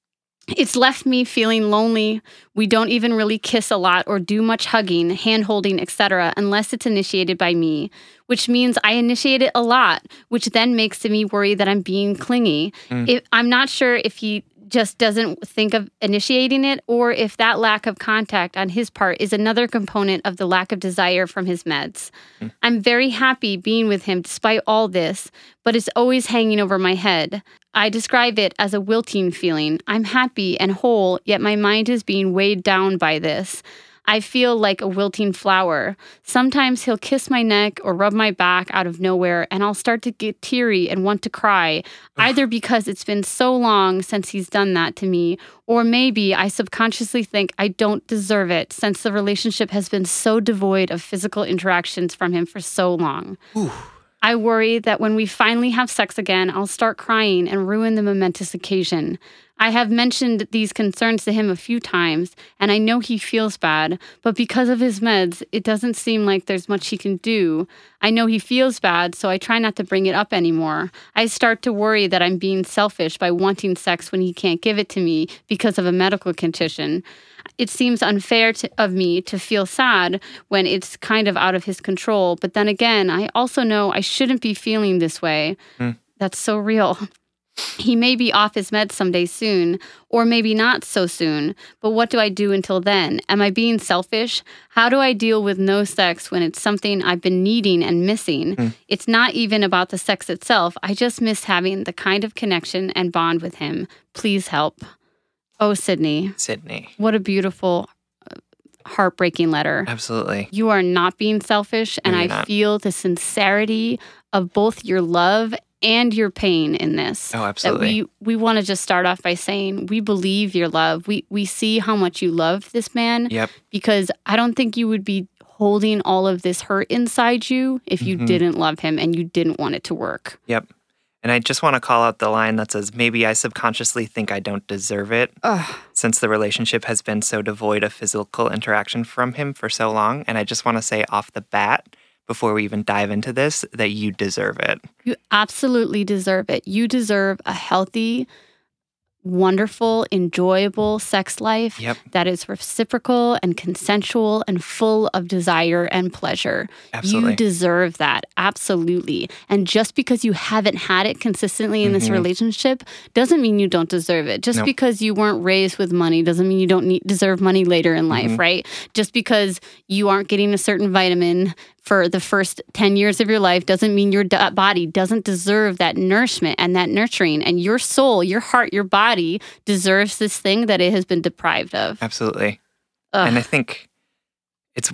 It's left me feeling lonely. We don't even really kiss a lot or do much hugging, hand-holding, et cetera, unless it's initiated by me, which means I initiate it a lot, which then makes me worry that I'm being clingy. Mm. If, I'm not sure if he just doesn't think of initiating it or if that lack of contact on his part is another component of the lack of desire from his meds. Mm. I'm very happy being with him despite all this, but it's always hanging over my head. I describe it as a wilting feeling. I'm happy and whole, yet my mind is being weighed down by this. I feel like a wilting flower. Sometimes he'll kiss my neck or rub my back out of nowhere, and I'll start to get teary and want to cry, either because it's been so long since he's done that to me, or maybe I subconsciously think I don't deserve it since the relationship has been so devoid of physical interactions from him for so long. Ooh. I worry that when we finally have sex again, I'll start crying and ruin the momentous occasion. I have mentioned these concerns to him a few times, and I know he feels bad, but because of his meds, it doesn't seem like there's much he can do. I know he feels bad, so I try not to bring it up anymore. I start to worry that I'm being selfish by wanting sex when he can't give it to me because of a medical condition. It seems unfair to, of me to feel sad when it's kind of out of his control, but then again, I also know I shouldn't be feeling this way. Mm. That's so real. He may be off his meds someday soon, or maybe not so soon, but what do I do until then? Am I being selfish? How do I deal with no sex when it's something I've been needing and missing? Mm. It's not even about the sex itself. I just miss having the kind of connection and bond with him. Please help. Oh, Sydney. Sydney. What a beautiful, heartbreaking letter. Absolutely. You are not being selfish, and I not. feel the sincerity of both your love and your pain in this. Oh, absolutely. That we we want to just start off by saying we believe your love. We we see how much you love this man. Yep. Because I don't think you would be holding all of this hurt inside you if you mm-hmm. didn't love him and you didn't want it to work. Yep. And I just want to call out the line that says, maybe I subconsciously think I don't deserve it, Ugh. since the relationship has been so devoid of physical interaction from him for so long. And I just want to say off the bat, before we even dive into this, that you deserve it. You absolutely deserve it. You deserve a healthy, wonderful, enjoyable sex life yep. that is reciprocal and consensual and full of desire and pleasure. Absolutely. You deserve that. Absolutely. And just because you haven't had it consistently in mm-hmm. this relationship doesn't mean you don't deserve it. Just nope. because you weren't raised with money doesn't mean you don't need, deserve money later in life, mm-hmm. right? Just because you aren't getting a certain vitamin for the first ten years of your life doesn't mean your d- body doesn't deserve that nourishment and that nurturing. And your soul, your heart, your body deserves this thing that it has been deprived of. Absolutely. Ugh. And I think it's,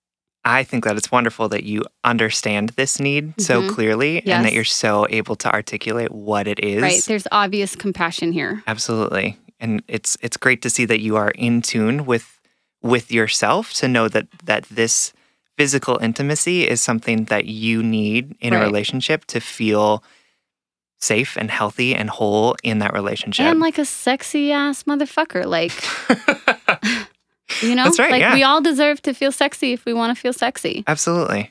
I think that it's wonderful that you understand this need mm-hmm. so clearly yes. and that you're so able to articulate what it is. Right. There's obvious compassion here. Absolutely. And it's it's great to see that you are in tune with with yourself to know that that this physical intimacy is something that you need in right. a relationship to feel safe and healthy and whole in that relationship. And like a sexy ass motherfucker. Like, you know? That's right, like yeah. we all deserve to feel sexy if we want to feel sexy. Absolutely.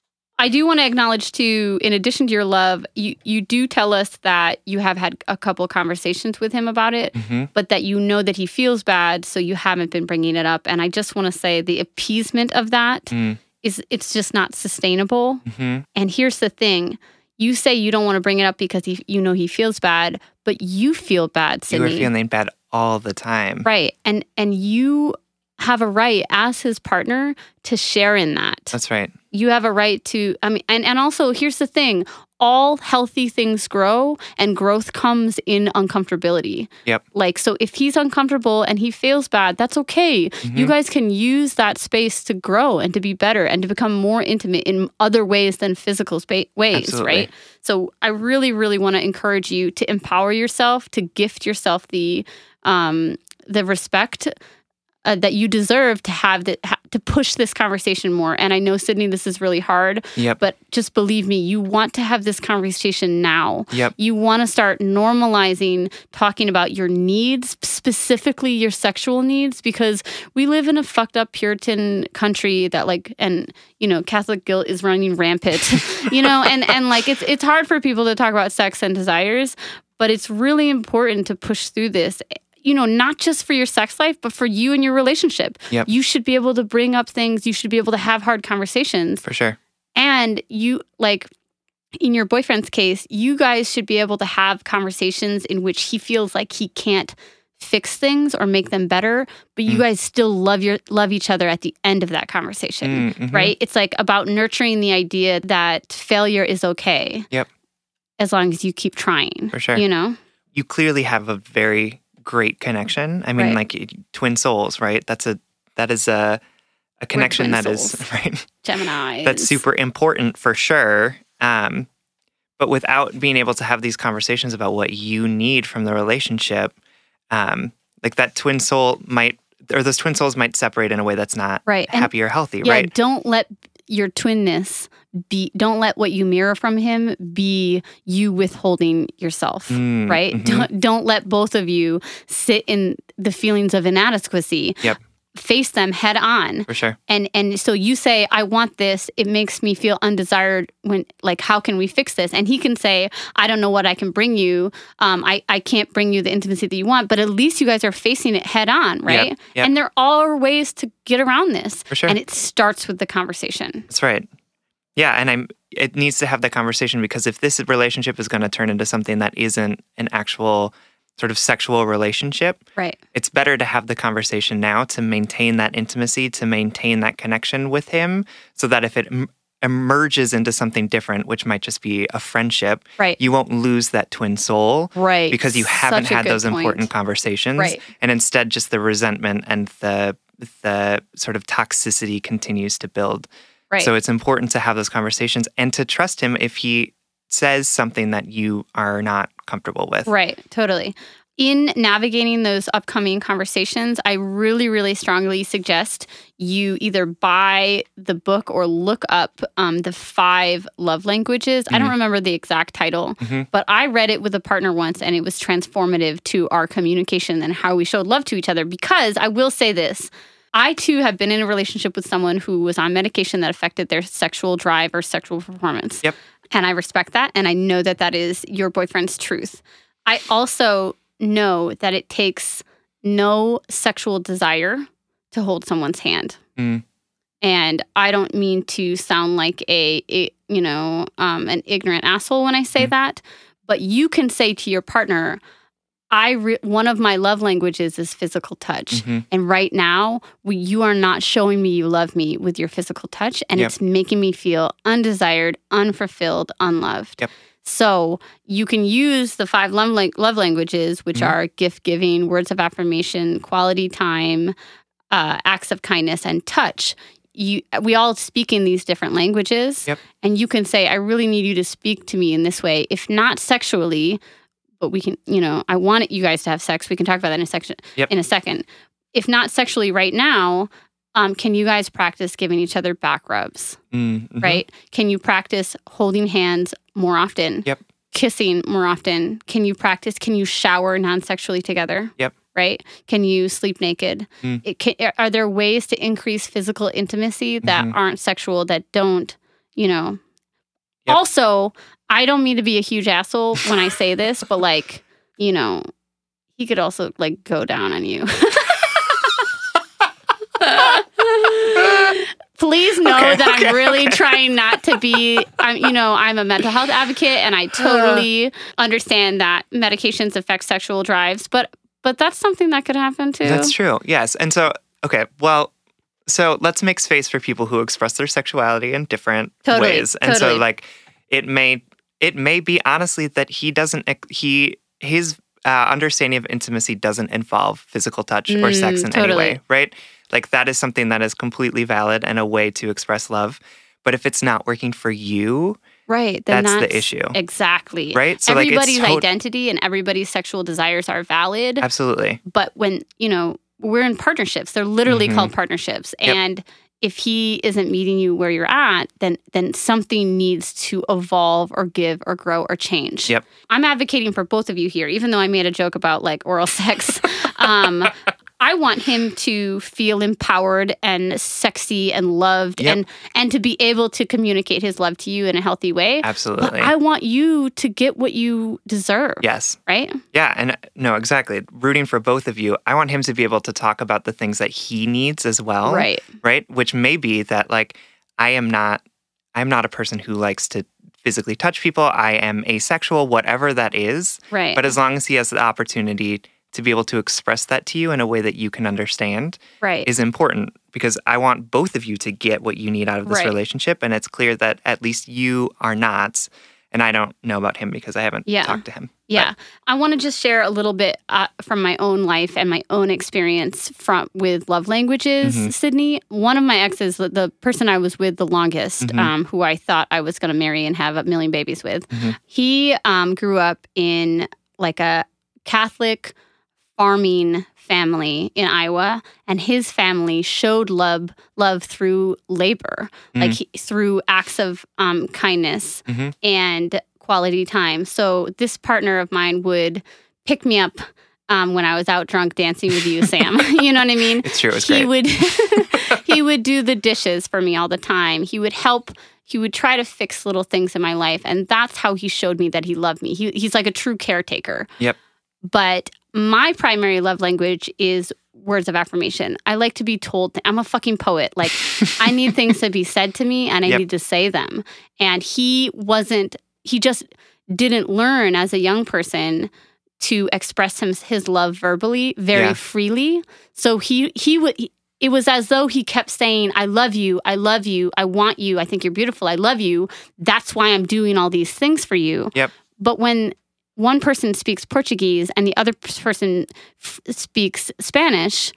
I do want to acknowledge too, in addition to your love, you, you do tell us that you have had a couple conversations with him about it, mm-hmm. but that you know that he feels bad, so you haven't been bringing it up. And I just want to say the appeasement of that mm. is it's just not sustainable. Mm-hmm. And here's the thing. You say you don't want to bring it up because he, you know he feels bad, but you feel bad, Sydney. You are feeling bad all the time. Right. And and you have a right as his partner to share in that. That's right. You have a right to, I mean, and, and also here's the thing. All healthy things grow and growth comes in uncomfortability. Yep. Like, so if he's uncomfortable and he feels bad, that's okay. Mm-hmm. You guys can use that space to grow and to be better and to become more intimate in other ways than physical spa- ways, Absolutely. Right? So I really, really want to encourage you to empower yourself, to gift yourself the, um, the respect Uh, that you deserve to have the, ha- to push this conversation more. And I know, Sydney, this is really hard, yep. but just believe me, you want to have this conversation now. Yep. You want to start normalizing talking about your needs, specifically your sexual needs, because we live in a fucked up Puritan country that like, and you know, Catholic guilt is running rampant, you know, and, and like, it's, it's hard for people to talk about sex and desires, but it's really important to push through this. You know, not just for your sex life, but for you and your relationship. Yep. You should be able to bring up things. You should be able to have hard conversations. For sure. And you, like, in your boyfriend's case, you guys should be able to have conversations in which he feels like he can't fix things or make them better, but you mm. guys still love your love each other at the end of that conversation, mm-hmm. right? It's like about nurturing the idea that failure is okay. Yep. As long as you keep trying. For sure. You know? You clearly have a very great connection. I mean, right. like twin souls, right? That's a that is a a connection that souls. is right. Gemini. That's super important for sure. Um, but without being able to have these conversations about what you need from the relationship, um, like that twin soul might, or those twin souls might separate in a way that's not right. happy and, or healthy, yeah, right? Don't let your twinness be, don't let what you mirror from him be you withholding yourself, mm, right? Mm-hmm. Don't, don't let both of you sit in the feelings of inadequacy. Yep. Face them head on. For sure. And and so you say, I want this. It makes me feel undesired when, like, how can we fix this? And he can say, I don't know what I can bring you. Um, I, I can't bring you the intimacy that you want, but at least you guys are facing it head on, right? Yep, yep. And there are ways to get around this. For sure. And it starts with the conversation. That's right. Yeah, and I'm. It needs to have that conversation because if this relationship is going to turn into something that isn't an actual sort of sexual relationship, right, it's better to have the conversation now to maintain that intimacy, to maintain that connection with him, so that if it em- emerges into something different, which might just be a friendship, right, you won't lose that twin soul, right, because you haven't Such a had good those point. important conversations, Right. and instead just the resentment and the the sort of toxicity continues to build. Right. So it's important to have those conversations and to trust him if he says something that you are not comfortable with. Right, totally. In navigating those upcoming conversations, I really, really strongly suggest you either buy the book or look up um, the five love languages. Mm-hmm. I don't remember the exact title, mm-hmm. but I read it with a partner once, and it was transformative to our communication and how we showed love to each other. Because I will say this, I too have been in a relationship with someone who was on medication that affected their sexual drive or sexual performance. Yep. And I respect that, and I know that that is your boyfriend's truth. I also know that it takes no sexual desire to hold someone's hand. Mm. And I don't mean to sound like a, a you know, um, an ignorant asshole when I say mm. that, but you can say to your partner, I re- one of my love languages is physical touch. Mm-hmm. And right now, we, you are not showing me you love me with your physical touch, and yep. it's making me feel undesired, unfulfilled, unloved. Yep. So you can use the five love, love languages, which mm-hmm. are gift giving, words of affirmation, quality time, uh, acts of kindness, and touch. You, we all speak in these different languages. Yep. And you can say, I really need you to speak to me in this way. If not sexually, but we can, you know, I want you guys to have sex. We can talk about that in a section yep. in a second. If not sexually right now, um, can you guys practice giving each other back rubs? Mm-hmm. Right? Can you practice holding hands more often? Yep. Kissing more often? Can you practice? Can you shower non-sexually together? Yep. Right? Can you sleep naked? Mm. It can, are there ways to increase physical intimacy that mm-hmm. aren't sexual, that don't, you know? Yep. Also, I don't mean to be a huge asshole when I say this, but like, you know, he could also like go down on you. Please know okay, that okay, I'm really okay. trying not to be, I'm, you know, I'm a mental health advocate, and I totally understand that medications affect sexual drives, but but that's something that could happen too. That's true. Yes. And so, okay, well, so let's make space for people who express their sexuality in different totally, ways. And totally. so like it may it may be honestly that he doesn't he his uh, understanding of intimacy doesn't involve physical touch or mm, sex in totally. any way, right? Like that is something that is completely valid and a way to express love. But if it's not working for you, right, then that's, that's the issue. Exactly. Right? So everybody's like tot- identity and everybody's sexual desires are valid. Absolutely. But when, you know, we're in partnerships, they're literally mm-hmm. called partnerships. Yep. And if he isn't meeting you where you're at, then then something needs to evolve or give or grow or change. Yep. I'm advocating for both of you here, even though I made a joke about like oral sex. um, I want him to feel empowered and sexy and loved yep. and and to be able to communicate his love to you in a healthy way. Absolutely. But I want you to get what you deserve. Yes. Right? Yeah. And no, exactly. Rooting for both of you. I want him to be able to talk about the things that he needs as well. Right. Right? Which may be that like, I am not, I'm not a person who likes to physically touch people. I am asexual, whatever that is. Right. But as long as he has the opportunity to be able to express that to you in a way that you can understand right. is important, because I want both of you to get what you need out of this right. relationship. And it's clear that at least you are not. And I don't know about him because I haven't yeah. talked to him. Yeah. But. I want to just share a little bit uh, from my own life and my own experience from with love languages, mm-hmm. Sydney. One of my exes, the, the person I was with the longest, mm-hmm. um, who I thought I was going to marry and have a million babies with, mm-hmm. he um, grew up in like a Catholic farming family in Iowa, and his family showed love love through labor, mm-hmm. like he, through acts of um, kindness mm-hmm. and quality time. So this partner of mine would pick me up um, when I was out drunk dancing with you, Sam. You know what I mean? It's true. It's he great. would he would do the dishes for me all the time. He would help. He would try to fix little things in my life, and that's how he showed me that he loved me. He, he's like a true caretaker. Yep. But my primary love language is words of affirmation. I like to be told. Th- I'm a fucking poet. Like, I need things to be said to me, and I yep. need to say them. And he wasn't, he just didn't learn as a young person to express him, his love verbally very yeah. freely. So he, he would, he, it was as though he kept saying, I love you, I love you, I want you, I think you're beautiful, I love you. That's why I'm doing all these things for you. Yep. But when one person speaks Portuguese and the other person f- speaks Spanish,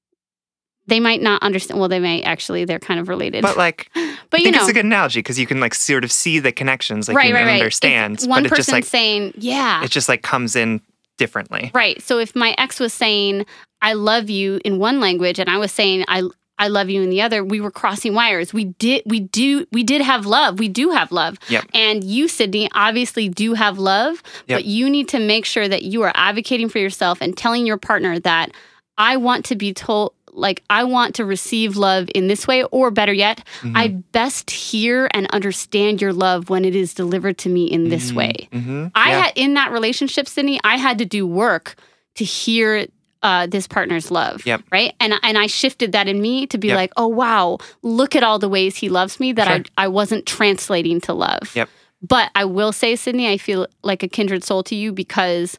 they might not understand. Well, they may actually, they're kind of related. But like, but I you think know, it's a good analogy because you can like sort of see the connections, like right, you right, can right. understand. If one but it person just like, saying, yeah. it just like comes in differently. Right. So if my ex was saying, I love you in one language and I was saying, I I love you in the other, we were crossing wires. We did, we do, we did have love. We do have love. Yep. And you, Sydney, obviously do have love, yep. but you need to make sure that you are advocating for yourself and telling your partner that I want to be told, like, I want to receive love in this way, or better yet, mm-hmm. I best hear and understand your love when it is delivered to me in this mm-hmm. way. Mm-hmm. I yeah. had, in that relationship, Sydney, I had to do work to hear Uh, this partner's love, yep. right? And and I shifted that in me to be yep. like, oh, wow, look at all the ways he loves me that sure. I, I wasn't translating to love. Yep. But I will say, Sydney, I feel like a kindred soul to you because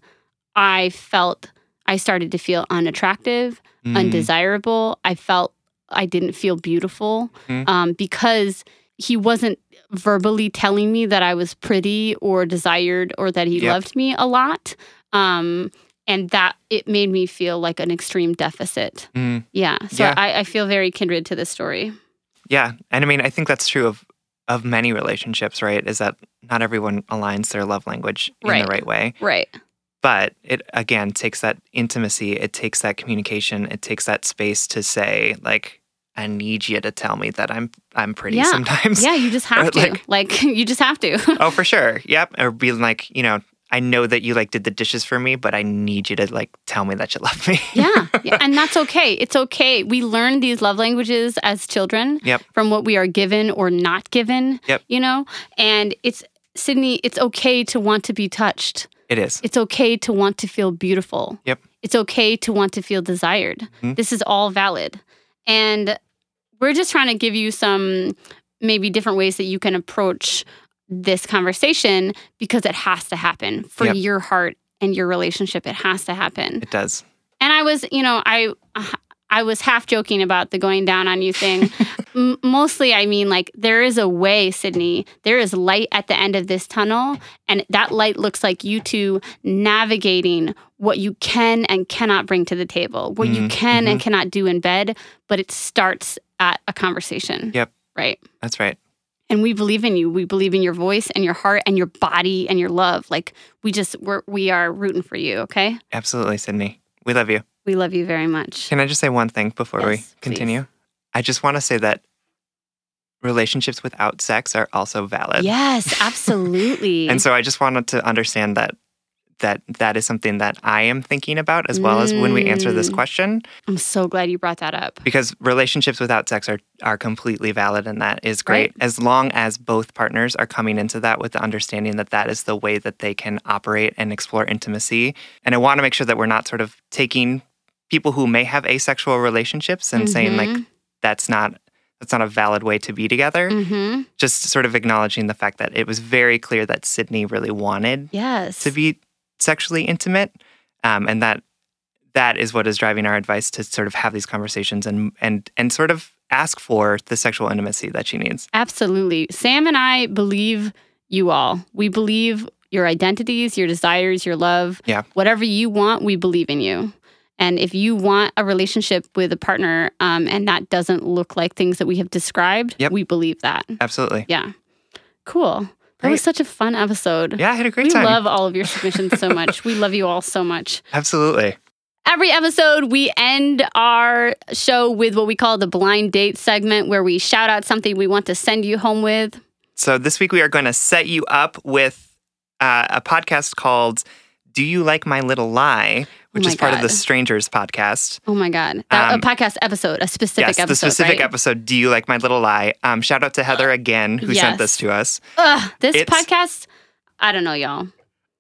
I felt, I started to feel unattractive, mm. undesirable. I felt I didn't feel beautiful mm. um, because he wasn't verbally telling me that I was pretty or desired or that he yep. loved me a lot. Um And that it made me feel like an extreme deficit. Mm. Yeah. So yeah. I, I feel very kindred to this story. Yeah. And I mean, I think that's true of, of many relationships, right? Is that not everyone aligns their love language in right. the right way. Right. But it, again, takes that intimacy. It takes that communication. It takes that space to say, like, I need you to tell me that I'm I'm pretty yeah. sometimes. Yeah, you just have or to. Like, like, you just have to. Oh, for sure. Yep. Or be like, you know, I know that you like did the dishes for me, but I need you to like tell me that you love me. yeah. yeah. And that's okay. It's okay. We learn these love languages as children yep. from what we are given or not given, yep. you know? And it's, Sydney, it's okay to want to be touched. It is. It's okay to want to feel beautiful. Yep. It's okay to want to feel desired. Mm-hmm. This is all valid. And we're just trying to give you some maybe different ways that you can approach this conversation because it has to happen for yep. your heart and your relationship. It has to happen. It does. And I was, you know, I I was half joking about the going down on you thing. M- mostly, I mean, like, there is a way, Sydney. There is light at the end of this tunnel. And that light looks like you two navigating what you can and cannot bring to the table, what mm-hmm. you can mm-hmm. and cannot do in bed. But it starts at a conversation. Yep. Right? That's right. And we believe in you. We believe in your voice and your heart and your body and your love. Like, we just, we're, we are rooting for you, okay? Absolutely, Sydney. We love you. We love you very much. Can I just say one thing before yes, we continue? Please. I just want to say that relationships without sex are also valid. Yes, absolutely. And so I just wanted to understand that that that is something that I am thinking about as well mm. as when we answer this question. I'm so glad you brought that up. Because relationships without sex are, are completely valid, and that is great. Right. As long as both partners are coming into that with the understanding that that is the way that they can operate and explore intimacy. And I want to make sure that we're not sort of taking people who may have asexual relationships and mm-hmm. saying, like, that's not that's not a valid way to be together. Mm-hmm. Just sort of acknowledging the fact that it was very clear that Sydney really wanted yes. to be sexually intimate, um, and that that is what is driving our advice to sort of have these conversations and and and sort of ask for the sexual intimacy that she needs. Absolutely. Sam and I believe you all. We believe your identities, your desires, your love. Yeah. Whatever you want, we believe in you. And if you want a relationship with a partner um, and that doesn't look like things that we have described, yep. we believe that. Absolutely. Yeah. Cool. That was such a fun episode. Yeah, I had a great we time. We love all of your submissions so much. We love you all so much. Absolutely. Every episode, we end our show with what we call the blind date segment, where we shout out something we want to send you home with. So this week, we are going to set you up with uh, a podcast called Do You Like My Little Lie? Which oh is part God. of the Strangers podcast. Oh my God. That, um, a podcast episode, a specific yes, episode, the specific right? episode, Do You Like My Little Lie? Um, shout out to Heather again, who yes. sent this to us. Ugh, this it's, podcast, I don't know, y'all.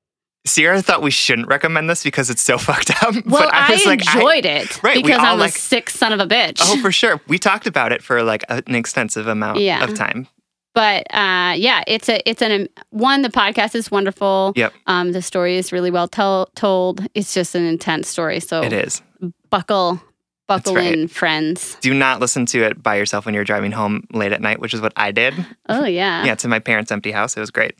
Sierra thought we shouldn't recommend this because it's so fucked up. Well, but I, was I like, enjoyed I, it right, because I'm like, a sick son of a bitch. Oh, for sure. We talked about it for like an extensive amount yeah. of time. But uh, yeah, it's a it's an one. The podcast is wonderful. Yep. Um, the story is really well tell, told. It's just an intense story. So it is. Buckle, buckle right. in, friends. Do not listen to it by yourself when you're driving home late at night, which is what I did. Oh yeah. Yeah, to my parents' empty house. It was great.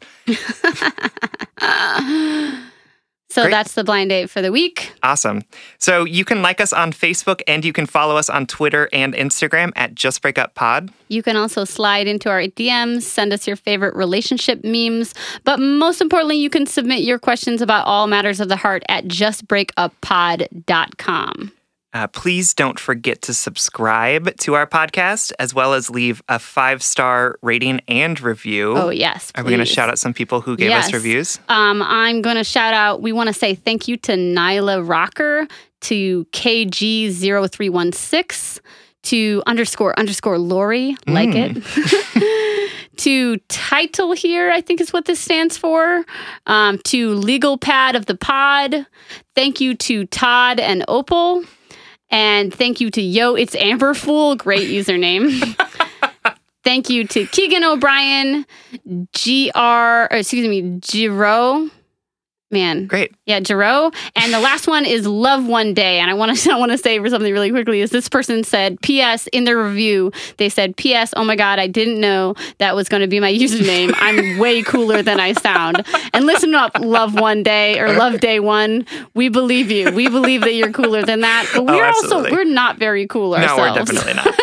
So Great. That's the blind date for the week. Awesome. So you can like us on Facebook and you can follow us on Twitter and Instagram at Just Break Up Pod. You can also slide into our D Ms, send us your favorite relationship memes. But most importantly, you can submit your questions about all matters of the heart at just break up pod dot com. Uh, please don't forget to subscribe to our podcast, as well as leave a five-star rating and review. Oh, yes, Are we going to shout out some people who gave yes. us reviews? Um, I'm going to shout out, we want to say thank you to Nyla Rocker, to K G zero three one six, to underscore underscore Lori, mm. like it. To Title Here, I think is what this stands for. Um, to Legal Pad of the Pod. Thank you to Todd and Opal. And thank you to Yo, It's Amber Fool. Great username. Thank you to Keegan O'Brien, G R, or excuse me, Giro. Man. Great. Yeah, Giro. And the last one is Love One Day. And I want to I want to say for something really quickly is this person said, P S in their review, they said, P S, oh my God, I didn't know that was going to be my username. I'm way cooler than I sound. And listen up, Love One Day or Love Day One. We believe you. We believe that you're cooler than that. But we're oh, also, we're not very cool ourselves. No, we're definitely not.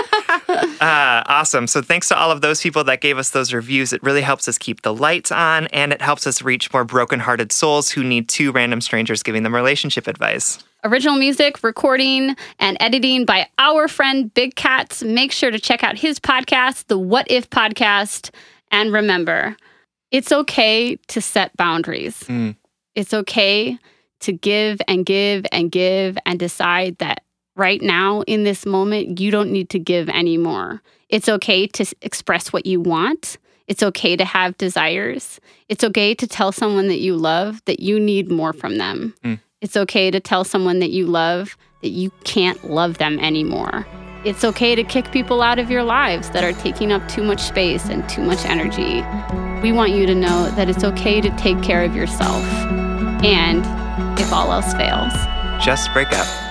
Uh, awesome. So thanks to all of those people that gave us those reviews. It really helps us keep the lights on, and it helps us reach more brokenhearted souls who need two random strangers giving them relationship advice. Original music, recording, and editing by our friend Big Cats. Make sure to check out his podcast, the What If Podcast. And remember, it's okay to set boundaries. Mm. It's okay to give and give and give and decide that right now, in this moment, you don't need to give anymore. It's okay to express what you want. It's okay to have desires. It's okay to tell someone that you love that you need more from them. Mm. It's okay to tell someone that you love that you can't love them anymore. It's okay to kick people out of your lives that are taking up too much space and too much energy. We want you to know that it's okay to take care of yourself. And if all else fails, just break up.